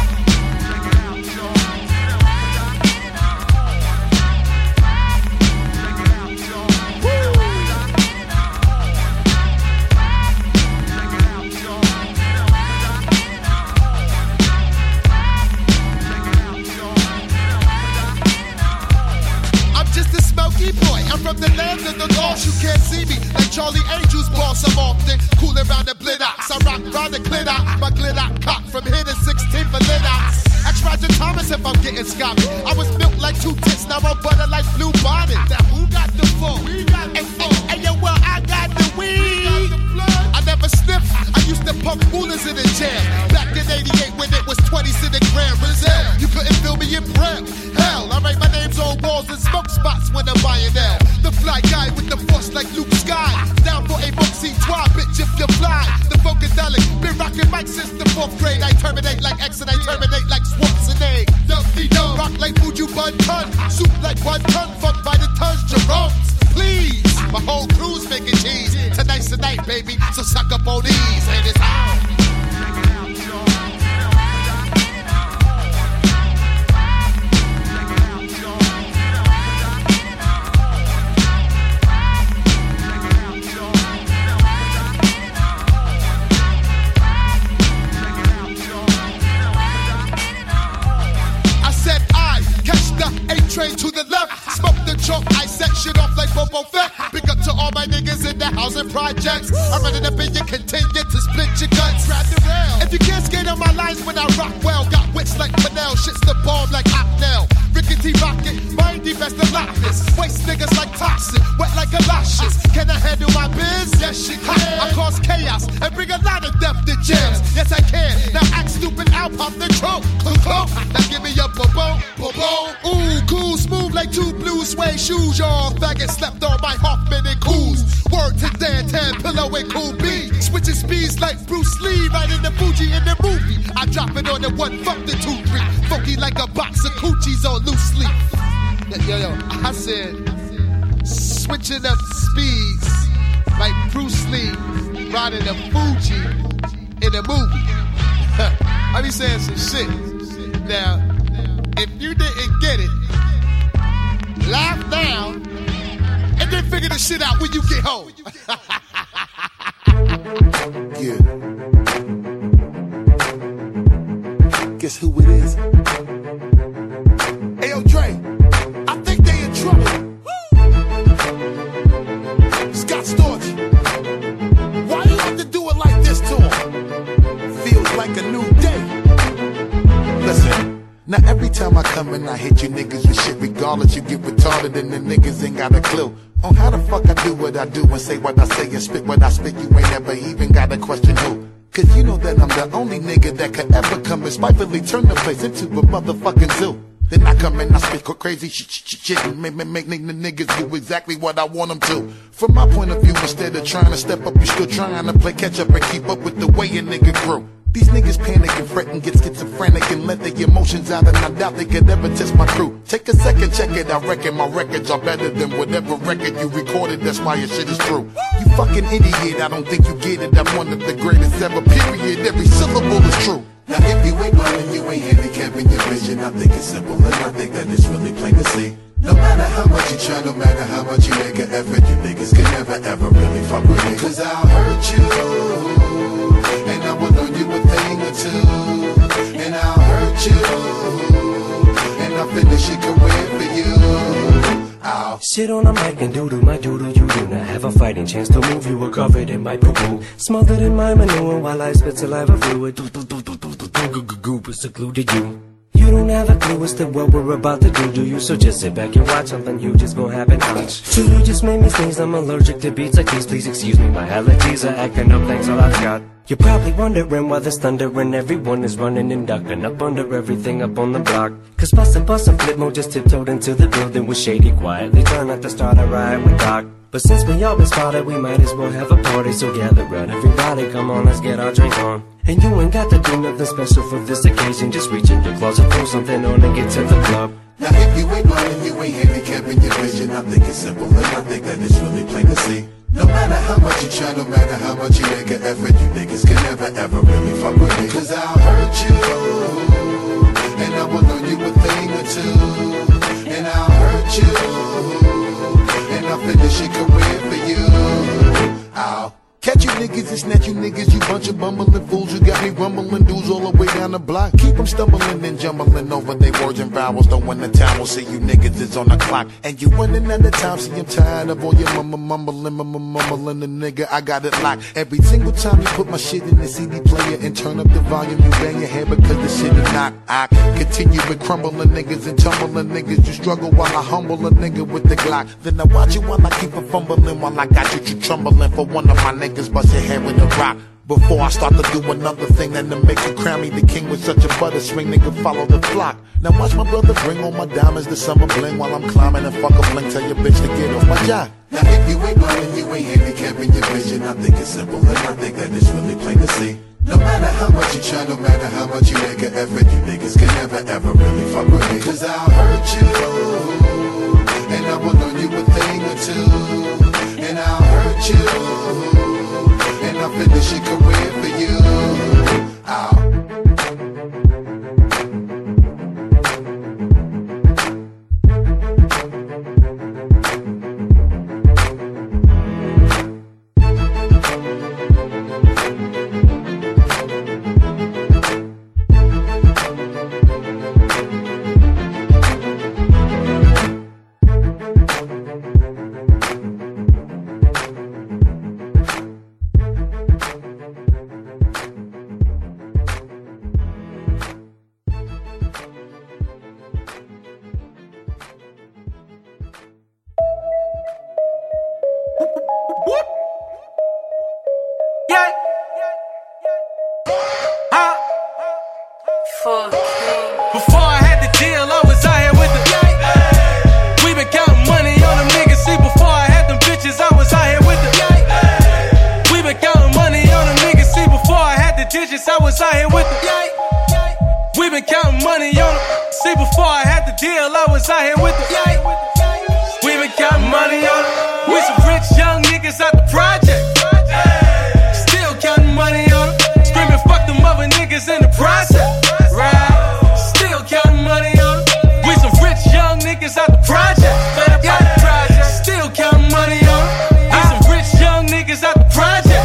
Boy, I'm from the land of the lost. You can't see me like Charlie Angel's boss. I'm often coolin' round the blitox. I rock round the glitter, my glitter cock from here to sixteen for litox. Ask Roger Thomas if I'm getting scabby. I was built like two tits, now I'm butter like blue bonnet. Now who got the full? We got the full. And yo, well, I got the weed. I never sniffed. I used to pump coolers in the jam. Back in eighty-eight when it was twenty centigram. Brazil, you couldn't feel me in breath. Hell, I write my names on walls and smoke spots when I'm buying out. The fly guy with the force like Luke Sky. Down for a boxy twa, bitch, if you fly. The Funkadelic, been rocking mic since the fourth grade. I terminate like X and I terminate like Schwarzenegger. Dumpty dum, rock like Fuji Bun Ton. Soup like one ton, fuck by the tons, Jerome's. Please, my whole crew's making cheese. Tonight's the night, baby, so suck up on these. And it's on. Train to the left, smoke the chalk, I set shit off like Bobo Fett. Big up to all my niggas in the housing projects. I'm running up in you, continue to split your guts. Grab the rail. If you can't skate on my lines when I rock well, got wits like Fidel, shit's the bomb like Ocnell. Rickety rocket, mindy best of lockness. Waste niggas like toxic, wet like galoshes. Can I handle my biz? Yes, she can. I cause chaos and bring a lot of depth to jams. Yes, I can. Now act stupid open out, pop the trunk, clunk, clunk. Now give me a boom, boom, boom. Ooh, cool, smooth like two blue suede shoes. Y'all faggots slept on my Hoffman and Coos. Word to Dan Tan, Pillow and Cool B. Switching speeds like Bruce Lee, right in the Fuji in the movie. I drop it on the one, fuck the two, three. Funky like a box of coochies on loose sleep. Yo, yo, I said, switching up speeds like Bruce Lee, riding the Fuji in the movie. I be saying some shit. Now, if you didn't get it, laugh now, and then figure the shit out when you get home. Yeah. Guess who it is? Hey, yo, Dre. I think they in trouble. Scott Storch. Why you have to do it like this to him? Feels like a new day. Listen. Now every time I come and I hit you niggas with shit, regardless you get retarded and the niggas ain't got a clue on how the fuck I do what I do and say what I say and spit what I spit. You ain't never even got a question who. Cause you know that I'm the only nigga that could ever come and spitefully turn the place into a motherfucking zoo. Then I come and I spit crazy shit, shit, shit and make, make, make the niggas do exactly what I want them to. From my point of view, instead of trying to step up, you still trying to play catch up and keep up with the way a nigga grew. These niggas panic and fret and get schizophrenic and let their emotions out, and I doubt they could ever test my crew. Take a second, check it, I reckon my records are better than whatever record you recorded, that's why your shit is true. You fucking idiot, I don't think you get it, I'm one of the greatest ever, period, every syllable is true. Now if you ain't running, you ain't handicapping your vision, I think it's simple and I think that it's really plain to see. No matter how much you try, no matter how much you make an effort, you niggas can never ever really fuck with me. Cause I'll hurt you, and I will learn you a thing or two, and I'll hurt you, and I'll finish your career for you. I'll sit on a mic and doodle my doodle, you do not have a fighting chance to move. You were covered in my poo-poo, smothered in my manure while I spit saliva fluid. Do do do do do do do do goop is secluded you. You don't have a clue as to what we're about to do, do you? So just sit back and watch something huge is gonna happen. Ouch. So you just made me sneeze, I'm allergic to beats like these. Please excuse me, my allergies are acting up, thanks all I've got. You're probably wondering why there's thunder and everyone is running and ducking up under everything up on the block. Cause Bust and Bust and Flipmo just tiptoed into the building with Shady quietly trying not to start a riot with Doc. But since we all been spotted, we might as well have a party. So gather round, everybody, come on, let's get our drink on. And you ain't got to do nothing special for this occasion. Just reach in your closet, throw something on and get to the club. Now if you ain't running, you ain't handicapping your vision, I think it's simple and I think that it's really plain to see. No matter how much you try, no matter how much you make an effort, you niggas can never ever really fuck with me. Cause I'll hurt you, and I will learn you a thing or two, and I'll hurt you, and I'll finish your career for you. I'll catch you niggas and snatch you niggas, you bunch of bumbling fools. You got me rumbling dudes all the way down the block. Keep them stumbling and jumbling over their words and vowels. Don't win the time, we'll see you niggas is on the clock. And you running out of time, see I'm tired of all your mumble mumbling, mumble mumbling. The nigga, I got it locked. Every single time you put my shit in the C D player and turn up the volume, you bang your head because the shit is knocked. I continue with crumbling niggas and tumbling niggas. You struggle while I humble a nigga with the Glock. Then I watch you while I keep a fumbling while I got you, you trembling for one of my niggas. Bust your head with a rock before I start to do another thing that to make you crown me the king with such a butter swing. Nigga, follow the flock. Now watch my brother bring on my diamonds, the summer bling while I'm climbing and fuck a blink. Tell your bitch to get off my job. Now if you ain't running, you ain't handicapping your vision, I think it's simple and I think that it's really plain to see. No matter how much you try, no matter how much you make an effort, you niggas can never ever really fuck with me. Cause I'll hurt you, and I will learn you a thing or two, and I'll hurt you, and I'll finish your career for you. I'll was out here with the yay. We been counting money on them. We some rich young niggas out the project. Still counting money on them. Screaming fuck them other niggas in the process. Right? Still counting money on them. We some rich young niggas out the project. Still counting money on them. We some rich young niggas out the project.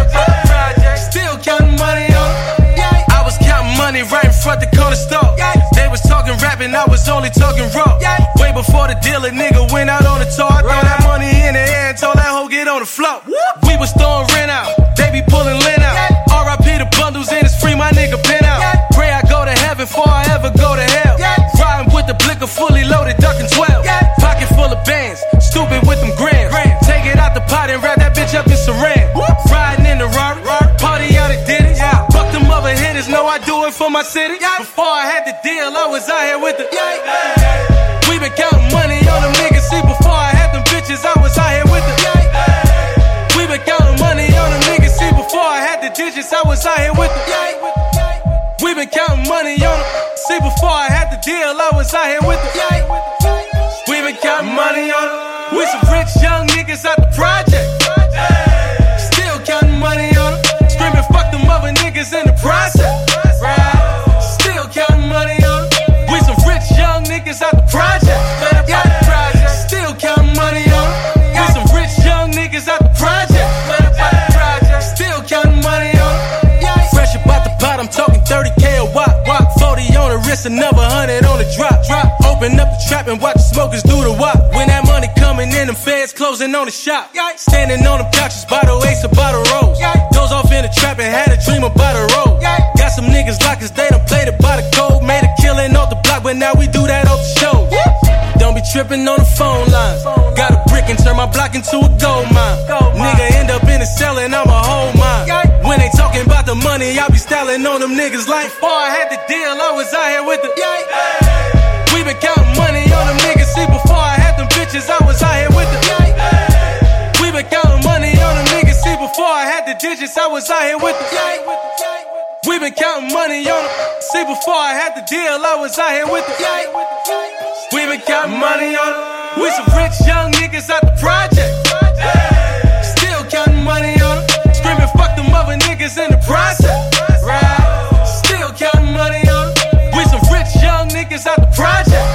Still counting money on them. I was counting money right in front the corner store. They was talking rapping, I was only talking raw. Way before the deal, a nigga went out on the tour. I throw that money in the air and told that hoe get on the floor. We was throwing rent out, they be pulling lint out. R I P the bundles and it's free, my nigga pen out. Pray I go to heaven before I ever go to hell. Riding with the blicker fully loaded, ducking twelve. Pocket full of bands, stupid with them grams. Take it out the pot and wrap that bitch up in saran. Riding in the Rari, party out at Denny's. Fuck them other hitters, know I do it for my city. Before I had the deal, I was out here with the yay. We been counting money on them niggas. See, before I had them bitches, I was out here with the yay. We been counting money on them niggas. See, before I had the digits, I was out here with the yay. We been counting money on them. See, before I had the deal, I was out here with the yay. We been counting money on them. We some rich young niggas out the project. Still counting money on them. Screaming fuck them other niggas in the process. Still counting money on them. We some rich young niggas out the project. Still counting money on them. We some rich young niggas out the project. Still counting money on them. Fresh about the pot, I'm talking thirty K a wop. forty on the wrist, another hundred on the drop. Open up the trap and watch the smokers do the wop. When that money coming in, them feds closing on the shop. Standing on them couches, bottle ace or bottle rose. Goes off in the trap and had a dream about a road. Got some niggas locked cause they done played it by the code. Made a killing off the block, but now we do that off the show. Don't be tripping on the phone lines. Got a brick and turn my block into a gold mine. Nigga end up in the cell and I'm a whole mine. When they talking about the money, I be styling on them niggas like before I had the deal, I was out here with the yay. We been counting money on them niggas. See, before I had them bitches, I was out here with the yay. We been counting money on them niggas. See, before I had the digits, I was out here with the yay. We been counting money on them. See, before I had the deal, I was out here with the yay. We been counting money on them. We some rich young niggas out the project. Still counting money on them. Screaming fuck them other niggas in the process. Still counting money on them. We some rich young niggas out the project.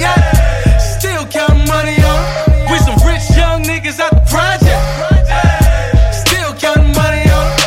Still counting money on them. We some rich young niggas out the project. Still counting money on them.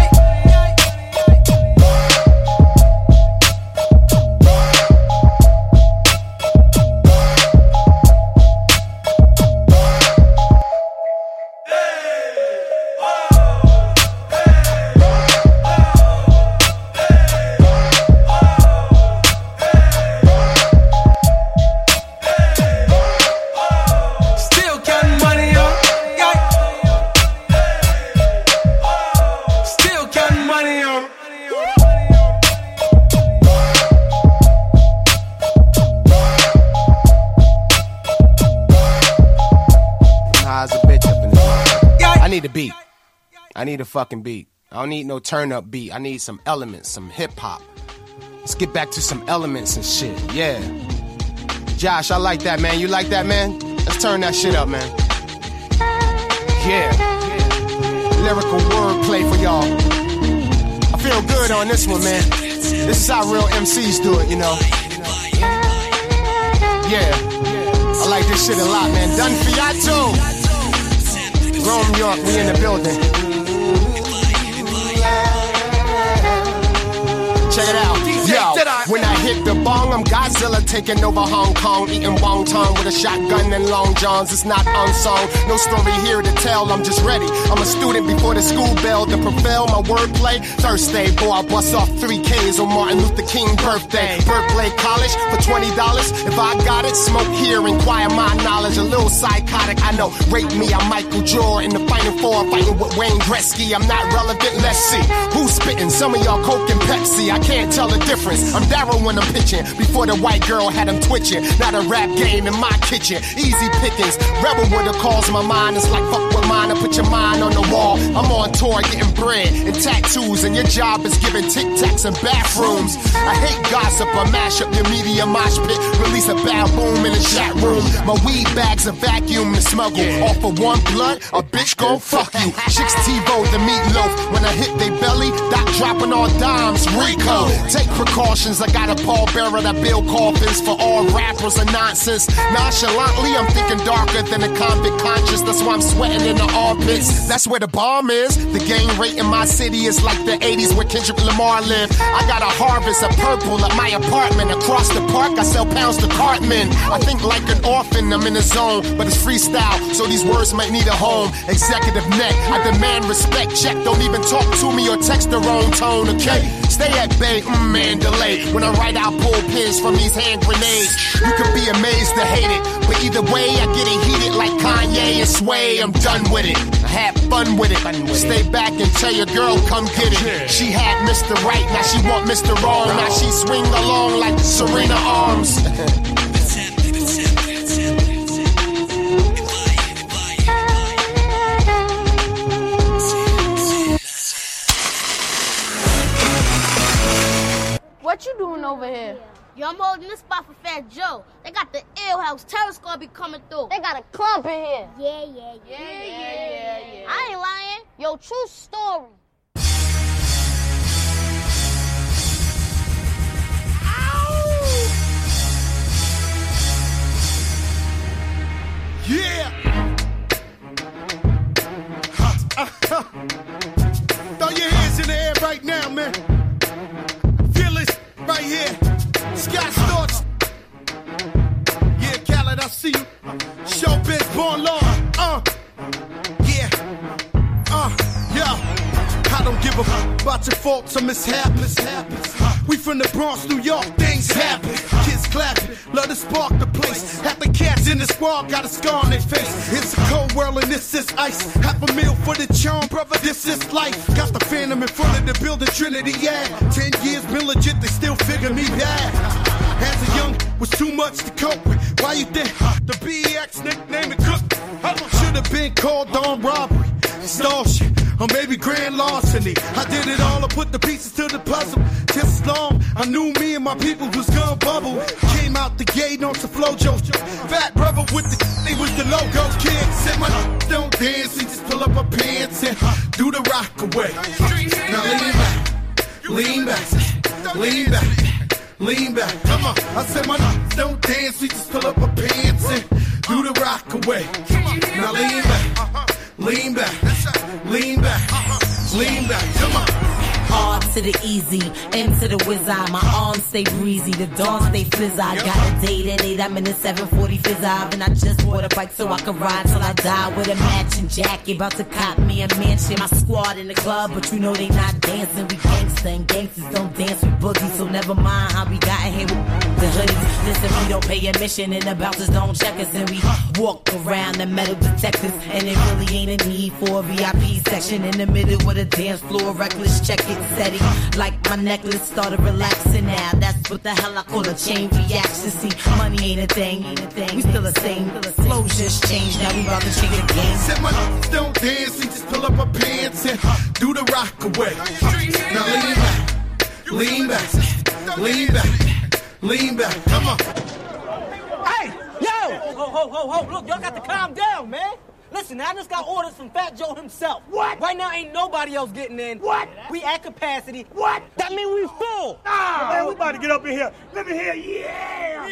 I need a beat. I need a fucking beat. I don't need no turn up beat. I need some elements, some hip hop. Let's get back to some elements and shit. Yeah. Josh, I like that, man. You like that, man? Let's turn that shit up, man. Yeah. Lyrical wordplay for y'all. I feel good on this one, man. This is how real M Cs do it, you know. Yeah. I like this shit a lot, man. Done Fiato. Rome, York, we in the building. Check it out. Yo, when I hit the bong, I'm Godzilla taking over Hong Kong, eating wonton with a shotgun and long johns. It's not unsung, no story here to tell. I'm just ready. I'm a student before the school bell to prevail. My wordplay Thursday, boy, I bust off three K's on Martin Luther King birthday. Berkeley College for twenty dollars. If I got it, smoke here, inquire my knowledge. A little psychotic, I know. Rate me, I'm Michael Jordan. In the Final Four, fighting with Wayne Gretzky. I'm not relevant. Let's see who's spitting. Some of y'all Coke and Pepsi. I can't tell the difference. I'm Darryl when I'm pitching switching. Before the white girl had him twitching. Not a rap game in my kitchen. Easy pickings. Rebel with the calls my mind. It's like fuck with mine and put your mind on the wall. I'm on tour getting bread and tattoos, and your job is giving tic tacs in bathrooms. I hate gossip. I mash up your media mosh pit. Release a bad boom in the chat room. My weed bags a vacuum to smuggle. Off of one blunt, a bitch gon' fuck you. Chicks TiVo the meatloaf. When I hit they belly, Doc dropping all dimes. Rico, take precautions. I got a pallbearer that build coffins for all rappers and nonsense. Nonchalantly, I'm thinking darker than a convict conscious. That's why I'm sweating in the armpits. That's where the bomb is. The gang rate in my city is like the eighties where Kendrick Lamar lived. I got a harvest of purple at my apartment. Across the park, I sell pounds to Cartman. I think like an orphan, I'm in the zone, but it's freestyle, so these words might need a home. Executive neck, I demand respect. Check, don't even talk to me or text the wrong tone, okay? Stay at bay, mm, Mandalay. When I write, I pull pins from these hand grenades. You could be amazed to hate it, but either way, I get it heated like Kanye and Sway. I'm done with it. I had fun with it. Stay back and tell your girl, come get it. She had Mister Right, now she want Mister Wrong. Now she swing along like Serena Arms. What you doing over here? Yo, I'm holding this spot for Fat Joe. They got the ill house. Terror's gonna be coming through. They got a club in here. Yeah, yeah, yeah, yeah, yeah, yeah, yeah. I ain't lying. Yo, true story. Yeah! Ha, uh, uh. Throw your hands in the air right now, man. Feel it right here. Scott Storch. Yeah, Khaled, I see you. Showbiz, born law. Uh, yeah. Uh, yeah. I don't give a fuck about your faults or mishaps. We from the Bronx, New York, things happen. Kids clapping, love to spark the place. Half the cats in the squad got a scar on their face. It's a cold world and this is ice. Half a meal for the charm, brother, this is life. Got the Phantom in front of the building, Trinity, yeah. Ten years been legit, they still figure me bad. As a young, was too much to cope with. Why you think the B X nickname it Cook? Should have been called on robbery, extortion, or maybe grand larceny. I did it all, I put the pieces to the puzzle. Just as long, I knew me and my people was gonna bubble. Came out the gate on some flojo. Fat brother with the, they was the logo kid. Said my don't dance, he just pull up her pants and do the rock away. Now lean back, lean back, lean back, lean back. Come on, I said my don't dance, we just pull up her pants and do the rock away. Now lean back, lean back, lean back, lean back. Come on. R to the easy, M to the wizard. My arms stay breezy, the dawn stay flizz. I got a date at eight, I'm in the seven forty fizz. And I just bought a bike so I can ride till I die with a matching jacket. About to cop me a mansion. My squad in the club, but you know they not dancing. We gangsta and gangsters don't dance with boogies. So never mind how we got in here with the hoodies. Listen, we don't pay admission and the bouncers don't check us. And we walk around the metal detectors. And it really ain't a need for a V I P section in the middle with a dance floor. Reckless, check it. Steady, like my necklace started relaxing now. That's what the hell I call a chain reaction. See, money ain't a thing, ain't a thing. We still the same, flow just changed. Now we about to change the game. Said my don't dance, we just pull up our pants and do the rock away. Now lean back, lean back, lean back, lean back. Come on. Hey, yo! Ho, ho, ho, ho! Look, y'all got to calm down, man. Listen, I just got orders from Fat Joe himself. What? Right now, ain't nobody else getting in. What? We at capacity. What? That mean we full. Ah, man, we about to get up in here. Let me hear, yeah!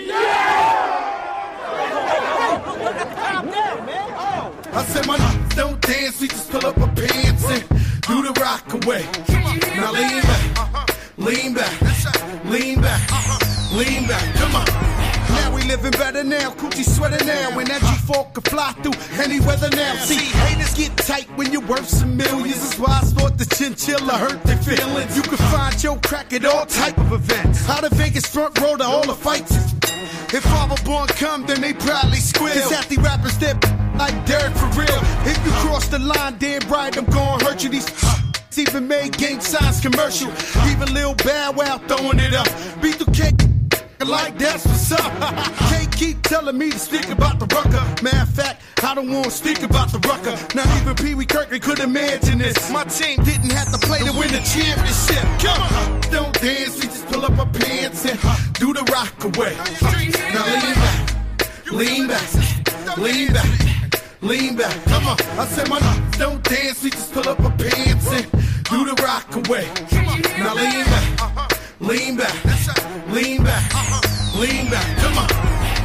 Yeah! Look, got to calm down, man. Oh. I said my don't dance, we just pull up our pants and do the rock away. Now lean back, lean back, lean back, lean back. Come on. Now we living better now, coochie sweater now. When that G four can fly through any weather now. See, haters get tight when you're worth some millions. That's why I thought the chinchilla hurt their feelings. You can find your crack at all type of events. Out of Vegas front row to all the fights. If Father Born come, then they proudly squeal. Cause at the rappers that like Derek for real. If you cross the line, damn right, I'm gonna hurt you. These even made gang signs commercial. Even Lil Bow Wow throwing it up. B two K like that's what's up. Can't keep telling me to speak about the rucker. Matter of fact, I don't want to speak about the rucker. Not even Pee Wee Kirkland could imagine this. My team didn't have to play to win the championship. Come on, don't dance, we just pull up our pants and do the rock away. Now lean back, lean back, lean back, lean back. Come on, I said my don't dance, we just pull up our pants and do the rock away. Now lean back, lean back, lean back, lean back. Come on.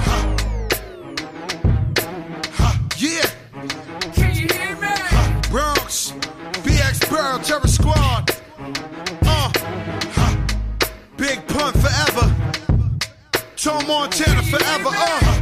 Yeah. Can you hear me? Bronx, B X Burl, Terror Squad. Uh. Big Pun forever. Tom Montana forever. Uh.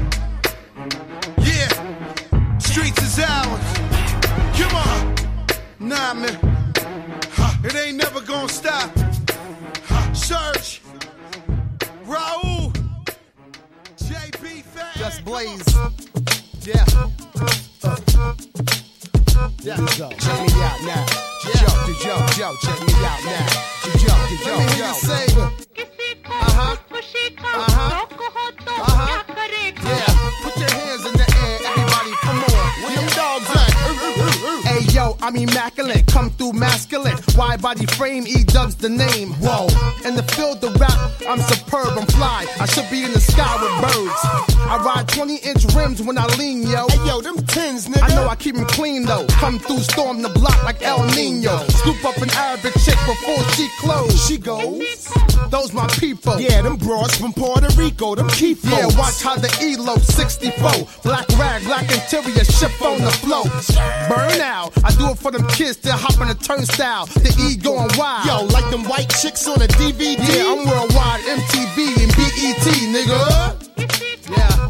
Yeah. Streets is ours. Come on. Nah, man. It ain't never gonna stop. Surge. Raul. J B Fang. Just Blaze. Yeah. Uh. Yeah. Check me out now. Yeah. Yo, yo, yo, check me out now. Yo, yo, yo, yo. Say, uh-huh. Uh-huh. Uh-huh. Yeah. Put your hands in the air, everybody. Come on. Where them dogs at? Hey, yo, I'm immaculate. Come through masculine. Wide body frame, E-Dub's the name. Whoa. In the field of rap, I'm superb, I'm fly. I should be in the sky with birds. I ride twenty inch rims when I lean, yo. Hey, yo, them tins, nigga. I know I keep them clean, though. Come through, storm the block like El Nino. Scoop up an Arabic chick before she close. She goes, those my people. Yeah, them broads from Puerto Rico, them key folks. Yeah, watch how the E-Lo sixty-four. Black rag, black interior, ship on the float. Burn out. I do it for them kids that hop on the turnstile. The E going wild. Yo, like them white chicks on a D V D. Yeah, I'm worldwide, M T V and B E T, nigga. Yeah.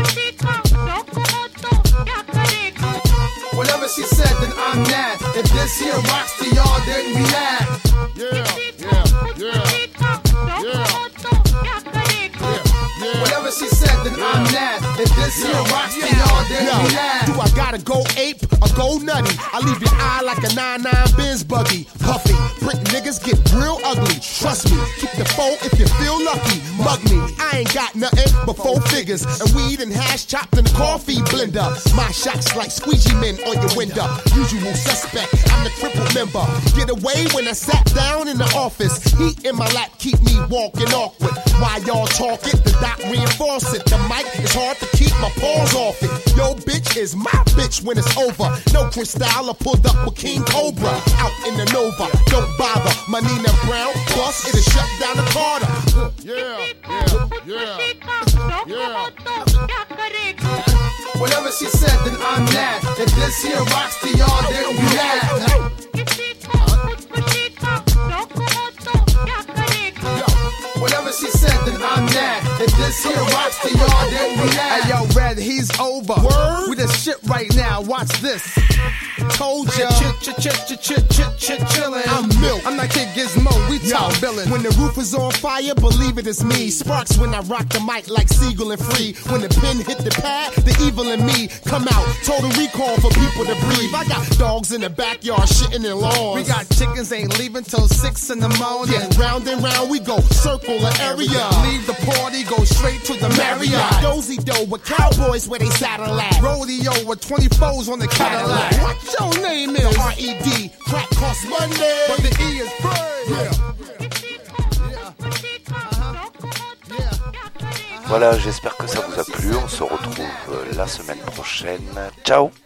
Whatever she said, then I'm mad. If this here rocks to y'all, then we mad. Yeah, yeah, yeah, yeah. Whatever she said, then I'm mad. If this here rocks to y'all, then we mad. Do I gotta go ape or go nutty? I leave your eye like a nine nine Benz buggy. Puffy, brick niggas get real ugly. Trust me, keep the foe if you feel lucky. Mug me, I ain't got nothing but four figures. And weed and hash chopped in the coffee blender. My shots like squeegee men on your window. Usual suspect, I'm the crippled member. Get away when I sat down in the office. Heat in my lap keep me walking awkward. While y'all talk it, the doc reinforce it. The mic is hard to keep my paws off it. Yo bitch is my bitch when it's over. No Cristal, I pulled up with King Cobra. Out in the Nova, don't bother. My Nina Brown, plus it'll shut down the Carter. Yeah, yeah, yeah, yeah. Whatever she said, then I'm mad. If this here rocks to y'all, then we mad. Whatever she said, then I'm mad. If this here rocks to y'all, then we mad. Hey, yo, Red, he's over. Word? We the shit right now. Watch this. Told ya. Chit, chit, chit, chit, chit, chit, chit, chillin'. I'm Milk. I'm not Kid Gizmo. We talk billin'. When the roof is on fire, believe it is me. Sparks when I rock the mic like Siegel and Free. When the pen hit the pad, the evil in me come out. Total recall for people to breathe. I got dogs in the backyard shitting in lawns. We got chickens ain't leaving till six in the morning. Yeah, round and round we go, circle the area. Leave the party, go straight to the Marriott. Dozy dough with cowboys where they saddle at. Rodeo with twenty-fours on the Cadillac. What your name is? R E D, crack cost Monday, but the E is free. Yeah. Voilà, j'espère que ça vous a plu. On se retrouve la semaine prochaine. Ciao!